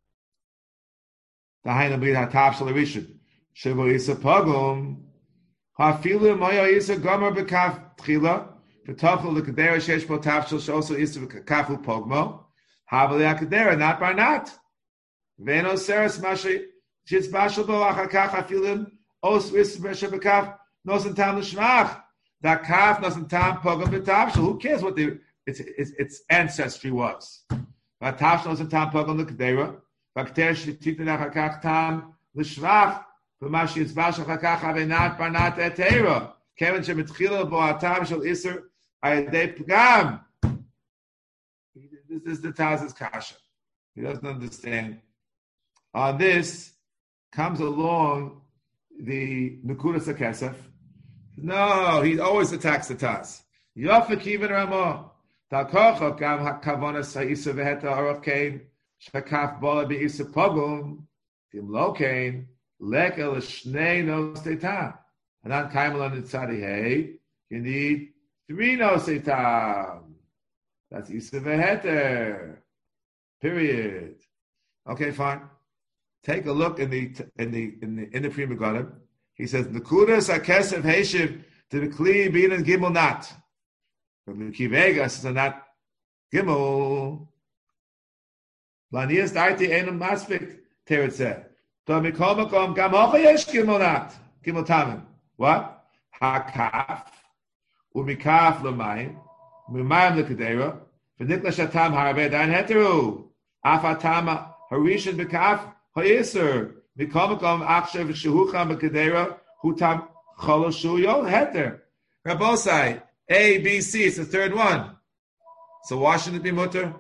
The haina b'id hatav shel rishon. Shebo isa pagum. Hafilu moya isa gomer b'kaf chila. V'tafel l'kedera shesh po tav shel sheoso isa v'kafu pogmo. Havali Akadera, not Barnat. Veno Seres Mashi, Jitz Bashal Bo Achakach Afilim, Os Ris Beshabakaf, Nosan Tam Lishmach. That Kaf Nosan Tam Pogam Betavshal. Who cares what the its, its, its ancestry was? Vatavshal Nosan Tam Pogam Lekadera, Vakter Shititin Achakach Tam Lishmach, Vamashi Jitz Bashal Achakach Avenat Barnat Etera. Kevin Shemitchila Bo Atam Shal Isser Ayadei Pgam. This is the Taz's kasha. He doesn't understand. On this comes along the Nukudas HaKesef. No, he always attacks the Taz. Yofik even Ramah. Takocha gam hakavona sa'isa v'heta aroch kain shakaf bola be'isa pogum tim lo kain lekel shnei nos tetam. And on kaimal on tzadi hey, you need three nos tetam. That's Isa Veheter. Period. Okay, fine. Take a look in the in the in the in the Pri Megadim. He says Nekudas HaKesef Heishiv to the Kli Bin and Gimel Nat. But the Kivegas is a Nat Gimel. Lanias Daiti Einam Maspik Teretzeh. To Mikol Makom Gam Hocha Yesh Gimel Nat. Gimel Tamim. What? Hakaf. Umikaf L'mayim. Mimayim L'Kedera. V'nikla Shatam Harbe Dain Heteru. Afatama Harishan B'kaf Ha'yisr. Mikol Makom Achshav Shehucham B'Kedera. Hutam Choloshu Yol Heter. Rabosai. A, B, C. It's the third one. So why shouldn't it be mutter?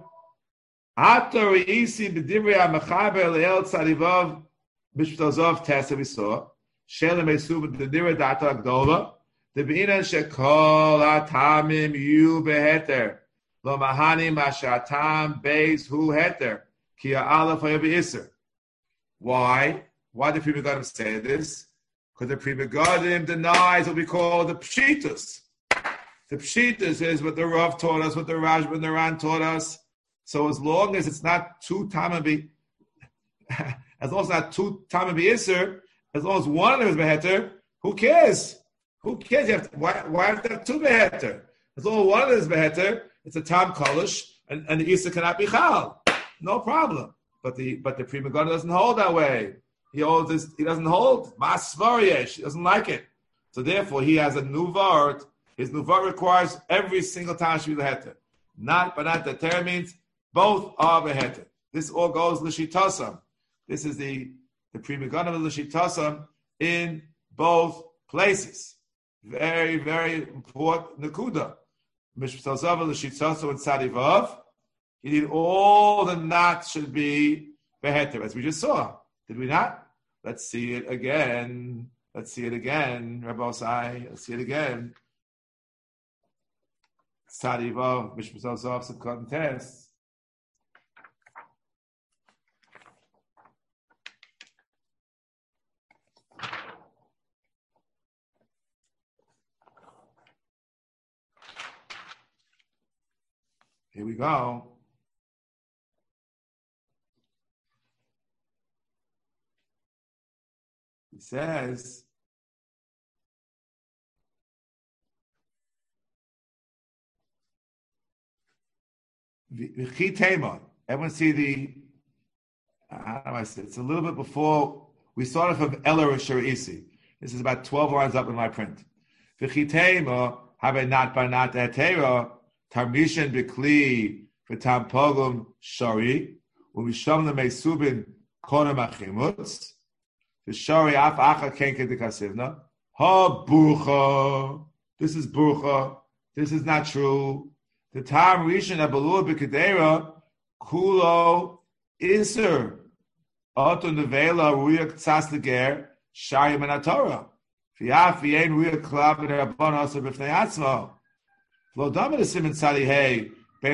Ato Reisi B'Divrei HaMechaber Le'el Tzadivov B'Shtozov Tessa we saw. Shelem Esu B'Divrei Data Agdola. The B'Inan Shekol Atamim Yu Beheter. Lo Mahani Mashatam Beis Hu Heter. Ki Ha'alef Ha'yav Why? Why did Pri Megadim say this? Because the Pri Megadim denies what we call the Pshitus. The Pshitus is what the Rav taught us, what the Rajban and the Ran taught us. So as long as it's not two Tamabi, as long as it's not two Tamabi Isser, as long as one of them is Beheter, who cares? Who cares? You have to, why, why have to have two Beheter? As long as one of them is Beheter, it's a Tam Kolish, and, and the Isser cannot be Chal. No problem. But the but the Pri Megadim doesn't hold that way. He holds this, he doesn't hold Mas Svaryesh. He doesn't like it. So therefore, he has a Nuvart. His Nuvart requires every single time to be Beheter. Not, but not the term means both are Beheter. This all goes L'Shitasam. This is the, the Pri Megadim of L'Shitasam in both places. Very, very important Nakuda. Mishpatazav L'Shitasam and Tzadivav. You need all the knots should be Beheter, as we just saw. Did we not? Let's see it again. Let's see it again. Rabbi Osai, let's see it again. Tzadivav, Mishpatazav, Subkot Tes. Here we go. He says, everyone see the, how do I say it? It's a little bit before, we started from Ella Sharaisi. This is about twelve lines up in my print. V'chitema, have not by not etera, Tarmishan Bikli V'tam Pogum Shari U'Misham L'Meisubin Kona Machimutz V'Shari Af Acha Kenke Dekasivna Ha Burcha. This is Burcha. This is not true. The Tam Rishon Abalua B'Kedera Kulo Iser Oto Nevela Ruyak Tzas Leger Shari Manatora V'Yaf V'Yein Ruyak Klav V'Nerabon Hasa B'Fnei Atzmo. What's he saying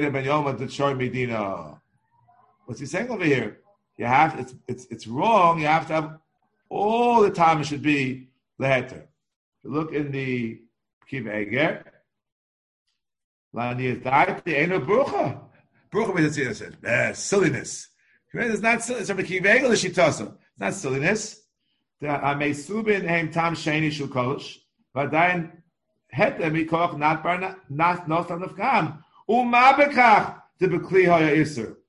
over here? You have it's it's it's wrong. You have to have all the time. It should be leheter. Look in the Kiv Eger. Lani is died. The ain't no brucha. Brucha means it's innocent. Silliness. It's not silliness. It's Kiv Eger l'shitasa. It's not silliness. The Ameisubin heim tam sheni shul kolish. But then. Heter mikoch not bar not not of kam uma bekach the bekli haya iser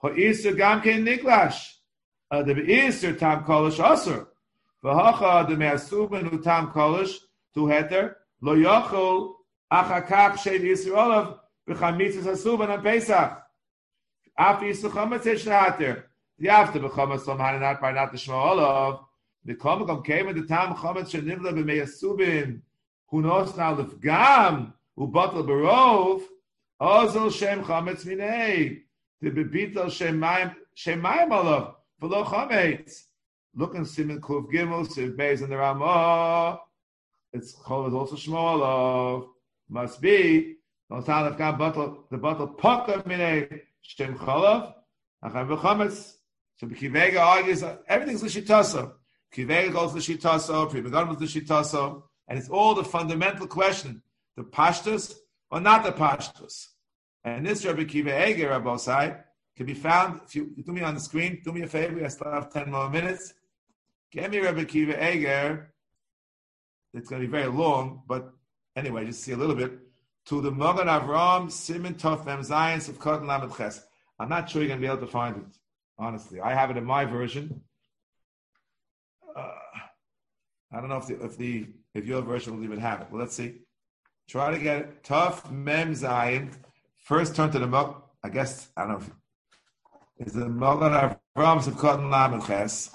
Ha'isur gam kein niklash. Uh, the Isur tam kolish asur. V'hacha the me'asubin hu tam kolish tu heter lo yochol achakach shev Isur olav b'chamitzas asubin on Pesach. After Isur chametz shehater. The after b'chametz lo mahanat by not the shmo olav. The komagam came at the tam chametz shenivla b'me'asubin hu nos now l'fgam hu batal barov ozol shem chametz minei the bebitel shem mayim shem mayim olav. Look and Simon Kuv Gimel, Siv Beis and the Ramah. It's Chol is also small of must be no sound of God bottle the bottle Paka Mine Shem Cholav. Acham V'chametz. So Kivega argues everything's L'shitaso. Kivega goes L'shitaso, Pri Megadol is L'shitaso, and it's all the fundamental question: the Pashtus or not the Pashtus. And this Rabbi Kiva Eger Rabbosai can be found. If you, you do me on the screen, do me a favor. I still have ten more minutes. Give me Rabbi Kiva Eger. It's going to be very long, but anyway, just see a little bit. To the Mogan Avram Simon Tov Mem Zayin Sivkot and Lamed Ches. I'm not sure you're going to be able to find it. Honestly, I have it in my version. Uh, I don't know if the if the if your version will even have it. Well, let's see. Try to get it. Tov Mem Zayin. First, turn to the Mogan. I guess I don't know. If, is the Mogan Avram Sivkot and Lamed Ches.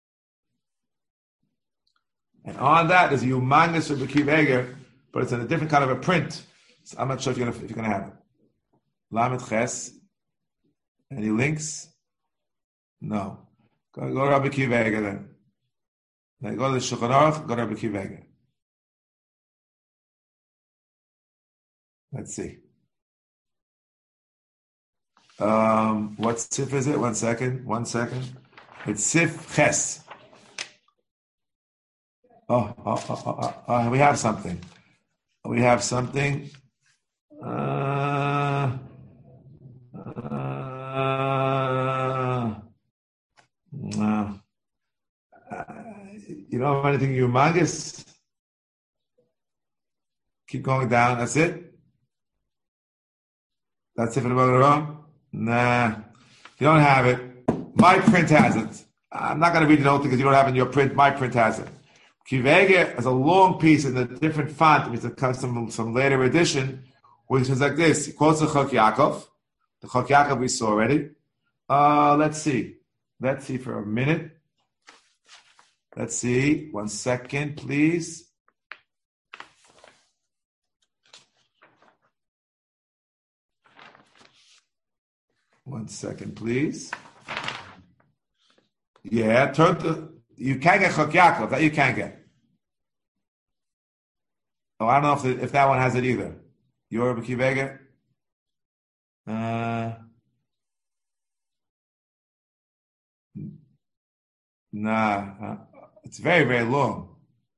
And on that is a humongous Rabbi Kiva Eger, but it's in a different kind of a print. So I'm not sure if you're gonna, if you're gonna have it. Lamed Ches. Any links? No. Go, go to Rabbi Kiva Eger then. Then go to the Shulchan Aruch, go to Rabbi Kiva Eger. Let's see. Um, what sif is it? One second. One second. It's sif ches. Oh, oh, oh, oh, oh, oh, we have something. We have something. Uh, uh, no. Uh, you don't have anything humongous? Keep going down. That's it? That's it for the Mogan Avram? Nah. You don't have it. My print has it. I'm not going to read the whole thing because you don't have it in your print. My print has it. Kiva Eger has a long piece in a different font, which comes from some later edition, which is like this. He quotes the Chok Yaakov. The Chok Yaakov we saw already. Uh, let's see. Let's see for a minute. Let's see. One second, please. One second, please. Yeah, turn to... You can get Chok Yaakov. That you can get. Oh, I don't know if, the, if that one has it either. Your Rabbi Kiva Eger? Uh, nah. Uh, it's very, very long.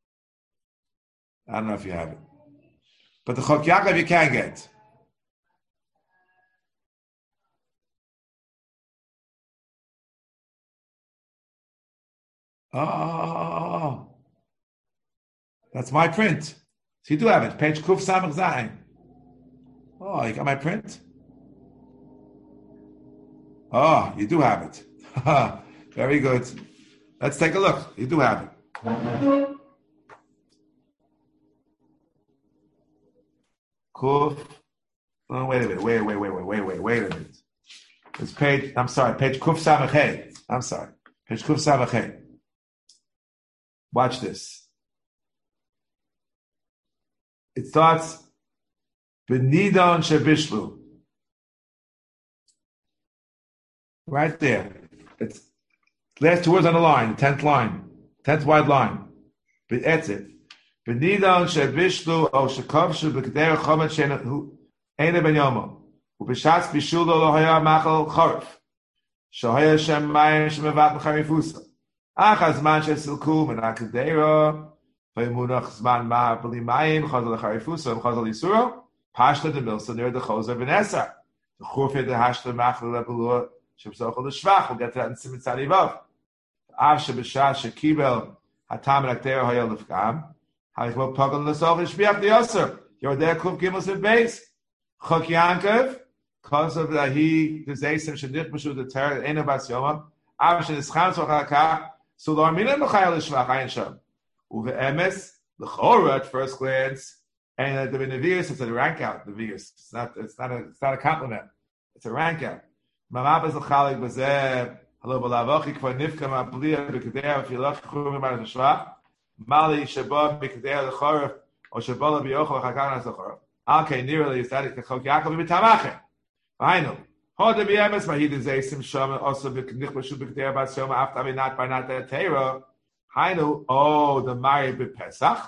I don't know if you have it. But the Chok Yaakov you can get. Oh, that's my print. So you do have it. Page Kuf Samach Zayin. Oh, you got my print? Oh, you do have it. Very good. Let's take a look. You do have it. Kuf. Oh, wait a minute. Wait, wait, wait, wait, wait, wait, wait a minute. It's page, I'm sorry, page Kuf Samach Hey. I'm sorry. Page Kuf Samach Hey. Watch this. It starts Benidon Shebishlu. Right there. It's last two words on the line, tenth line, tenth wide line. But that's it. Benidon Shebishlu O Shekovshu B'Kedera Chomet Shehu Eina Ben Yomo U'B'Shatz Bishulu Lo Haya Machal Chorif Shohaya Shem Mayim Shemevat M'Charifusa Ach Azman Shesilku Menakadera Vaymunach Zman Ma B'Li Mayim Chazal L'Charifusa Chazal Yisuro Pashta de Milsa near the Choser Vanessa the Churfe de Hashta Machal Lebelua Shebzochel L'Shvach. We'll get to that in Simon Tzadivav. Av Shebeshat Shekibel Hatam Menakadera Haya L'Fgam Ha'Ichmo Pagel L'Sov L'Shbiach L'Yoser You're there Kuf Gimel Siv Beis Chok Yankov because of the he the zaysim shedich b'shu the terror ena bas yoma avshin is chans v'chakach so the armina mechayel ishvach ayin sham uve emes the chora at first glance and the nevius it's a rank out nevius it's not it's not a it's not a compliment it's a rank out mamab is l'chalik b'zeh hello b'lavochi kvar nifka ma'bliya b'kedei v'filach chumim ar l'shvach mali sheba b'kedei l'chorif or sheba l'biyocho v'chakach nas l'chorif okay nearly is that it chok Yaakov b'tamachem I know. How the B M S Mahid is Asim Shama also Biknich Bashubik there about Shoma after we not by not that Torah. I know. Oh, the Mari B'Pesach.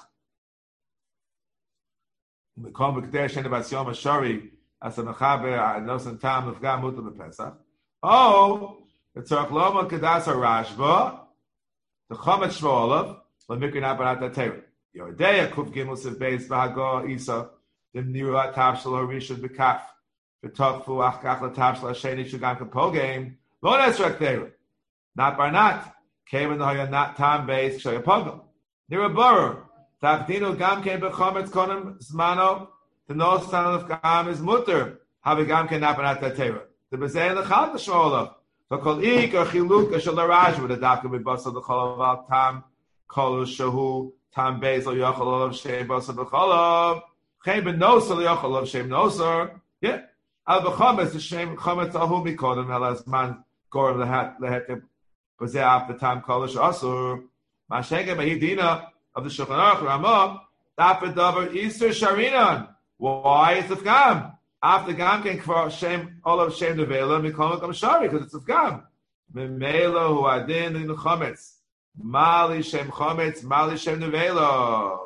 We call Bikder Shen about Shoma Shari as a Mechaber Nos and Tam of Gamut B'Pesach. Oh, the Tzarch Loma Kedas Rashba, the Chomet Shvolav, the Mikri not by not that Torah. Yodea Kuf Gimel Siv Beis Bahago Isa the Nirat Tav Shal Rishon B'Kaf. V'tofu achkach l'tav shel hasheni shugam kapogim lo nesrek deru. Not bar not. Came in the hoya not tam beis shoya pogim. Nira borur. Tavdinu gam came bechometz konim zmano. The no son of gam is mutter. Havi gam came not bar not that teru. The bezei l'chal t'sholav. V'kol ik or chiluk or shel araj with a daku b'basal l'cholav al tam kol shahu tam beis lo yochol olav shem basal l'cholav. Came ben nosar lo yochol olav shem nosar. Yeah. Al b'chometz the shem chometz ahu mikodem elas man gorem lehat lehetem b'zeh af the time kolish asur mashegem mahidina of the Shulchan Aruch Ramah dafet davar Easter sharinan. Why is it gam after gam can kvar shem all of shem nevela mikodem kam shari because it's of gam memela hu adin in the chometz mali shem chometz mali shem nevela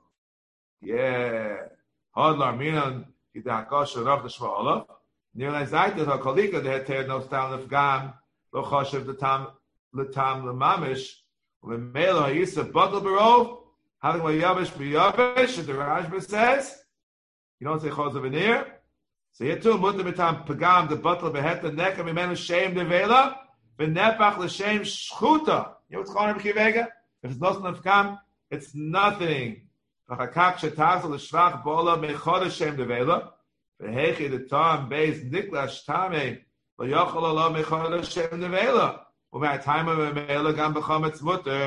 yeah hod larminan kidakosh rav the shvaolav. Nearly Zaita, the Kolika, the head no style of Gam, lo choshev the tam, the tam, the mamish, when Melo Yisuf Butler Barov, having my Yavish be Yavish, the Rajba says, you don't say Chos of an ear. So here too, Mutter Mitam Pagam, the Butler behet the neck, and Mimenu Shem the Vela, Benepach the Shem Shchuta. You know what's called in Kivega? If it's not of Gam, it's nothing. Vachakak Shetazel the Shvach Bola Mechor Shem the Vela. V'hechi the tam beis niklas tame lo yochol olav mechol Hashem nevela u'mei time of nevela gam b'chometz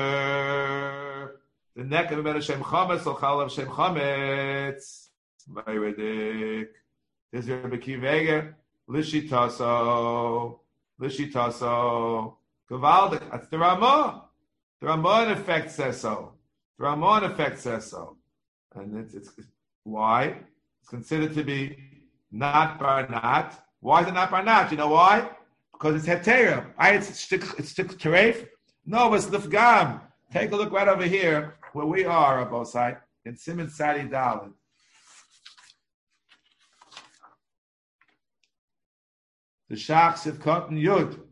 mutter the neck of a Hashem chometz or chal of Hashem chometz very ridiculous. This is Rabbi Kiva lishitaso lishitaso gavaldik. That's the Ramah. The Ramah in effect says so. The Ramah in effect says so, and it's, it's, it's why it's considered to be not bar not. Why is it not bar not? You know why? Because it's hetera. I it's stick it's stick tereif. No, it's lifgam. Take a look right over here where we are on both sides in Simon Sadi Dalit. The shachs of cotton yud.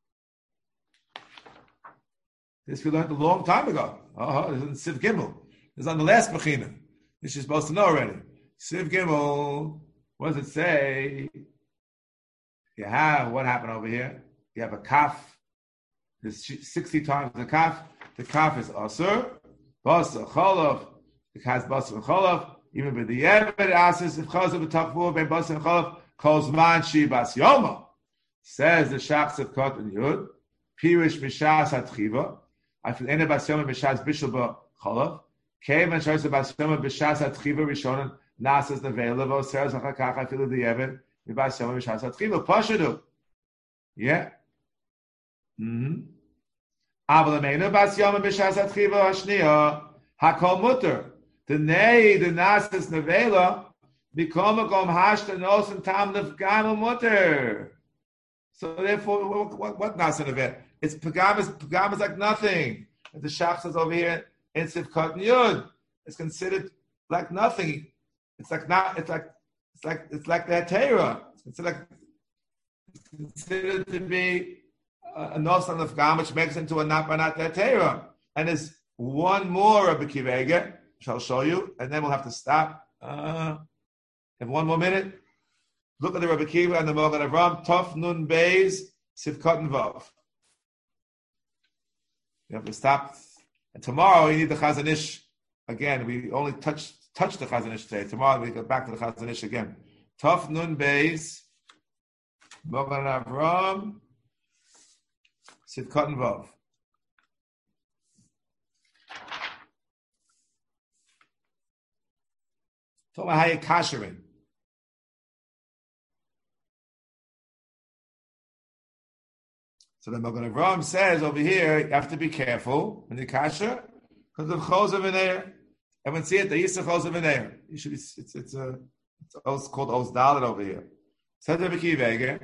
This we learned a long time ago. Oh, this is in Siv Gimel. This is on the last Mechina. This you're supposed to know already. Siv Gimel. What does it say? You have, what happened over here? You have a kaf. There's sixty times the kaf. The kaf is asur. Basa cholov. The kaf is basa cholov. Even with the yevet asis, if chazav v'tachvu ben basa and cholov, calls man shi bas yoma. Says the shachs of kot and yud. Pirish mishas atchiva. I feel ene bas yoma mishas bishul ba cholov. Kevan shas bas yoma mishas atchiva rishonan. Nasas nevela says achakach I feel the yevet mibas yoma mishas atchiva pashadu. Yeah. Mm-hmm. Aval ameinu bas yoma mishas atchiva hashniya hakol mutter. The nay the nasas nevela mikol makom hashta nosen tam lefgam mutter. So therefore, what, what, what nasa nevela? It's pagam is pagam is like nothing. And the shach says over here in Sivkot Yud, it's considered like nothing. It's like not. It's like it's like it's like the Torah. It's like it's considered to be a, a nosan of gam, which makes into a not not that Torah. And there's one more Rabbi Kiva Eger, which I'll show you, and then we'll have to stop. Uh, have one more minute. Look at the Rabbi Kiva and the Mogen Avram. Tov Nun Beis Sivkot and Vav. You have to stop. And tomorrow you need the Chazon Ish again. We only touched. Touch the Chazon Ish today. Tomorrow we go back to the Chazon Ish again. Tov Nun Beis Mogan Avram, Sivkot and Vov. Talk about how you're kashering. So the Mogan Avram says over here, you have to be careful when you kasher because of Chosav and Eir. Everyone see it, the Yisra Chosav and Eir. You should be, it's, it's, a, it's called Oz Dalet over here. Said the B'ki Vege.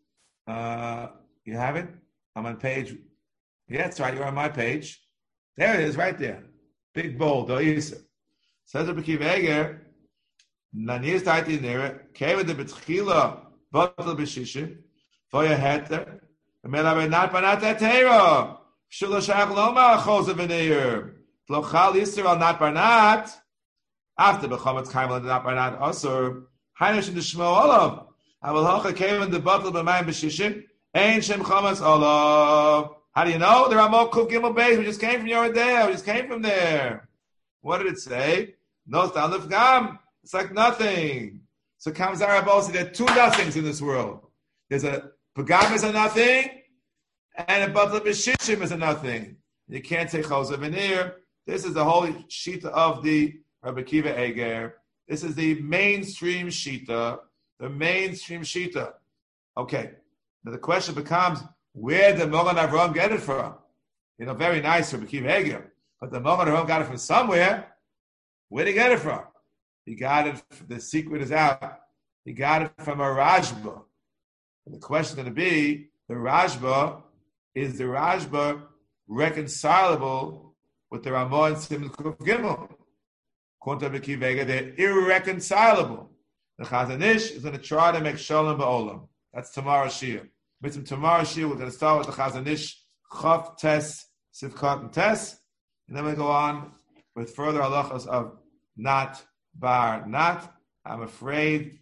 Uh, you have it? I'm on page. Yeah, that's right. You're on my page. There it is, right there. Big bold. Oh, Yisra. Says the B'ki Vege. Nanias Taiti Nere. Keva de B'tchila. Bottle B'shishim. Foya Heter. Melabe Nat Banat Atero. Shula Shach Loma Chosav and Eir. Lochal Yisrael Nat Barnat. After Bechometz Kaimel Nat Barnat Osur. Heinish in the Shmo Olav. I will hocha came in the bottle of my b'shishim. Ain't Shem Chometz Olav. How do you know? There are more Kuf Gimel Beis. We just came from Yoredea. We just came from there. What did it say? No Stalif Gam. It's like nothing. So Kamzara Bosi, there are two nothings in this world. There's a Pagam is a nothing, and a bottle of b'shishim is a nothing. You can't say Chosav and Eir. This is the whole shita of the Rabbi Kiva Eger. This is the mainstream shita. The mainstream shita. Okay. Now the question becomes, where did Mogan Avram get it from? You know, very nice Rabbi Kiva Eger. But the Mogan Avram got it from somewhere. Where did he get it from? He got it, the secret is out. He got it from a Rajba. And the question is going to be, the Rajba, is the Rajba reconcilable with the Ramah and Simon Kuf Gimel? According to B'ki Vega, they're irreconcilable. The Chazon Ish is going to try to make Shalom Ba'olam. That's tomorrow's Shir. Mitzvah tomorrow's Shir, we're going to start with the Chazon Ish, Chav, Tes, Sivkot, and Tes. And then we go on with further halachas of Nat, Bar, Nat. I'm afraid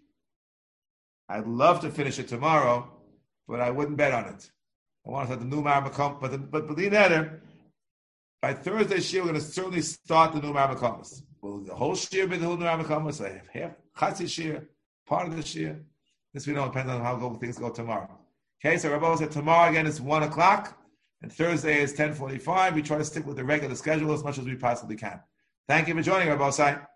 I'd love to finish it tomorrow, but I wouldn't bet on it. I want to start the new Marmakom, but the, but B'li Neder, by Thursday Shir, we're going to certainly start the new Marmakomas. Will the whole Shir be the new Marmakomas? I have half, Chatzi Shir, part of the Shir. This we know depends on how go, things go tomorrow. Okay, so Rabbi said tomorrow again is one o'clock, and Thursday is ten forty-five. We try to stick with the regular schedule as much as we possibly can. Thank you for joining, Rabbi Sai.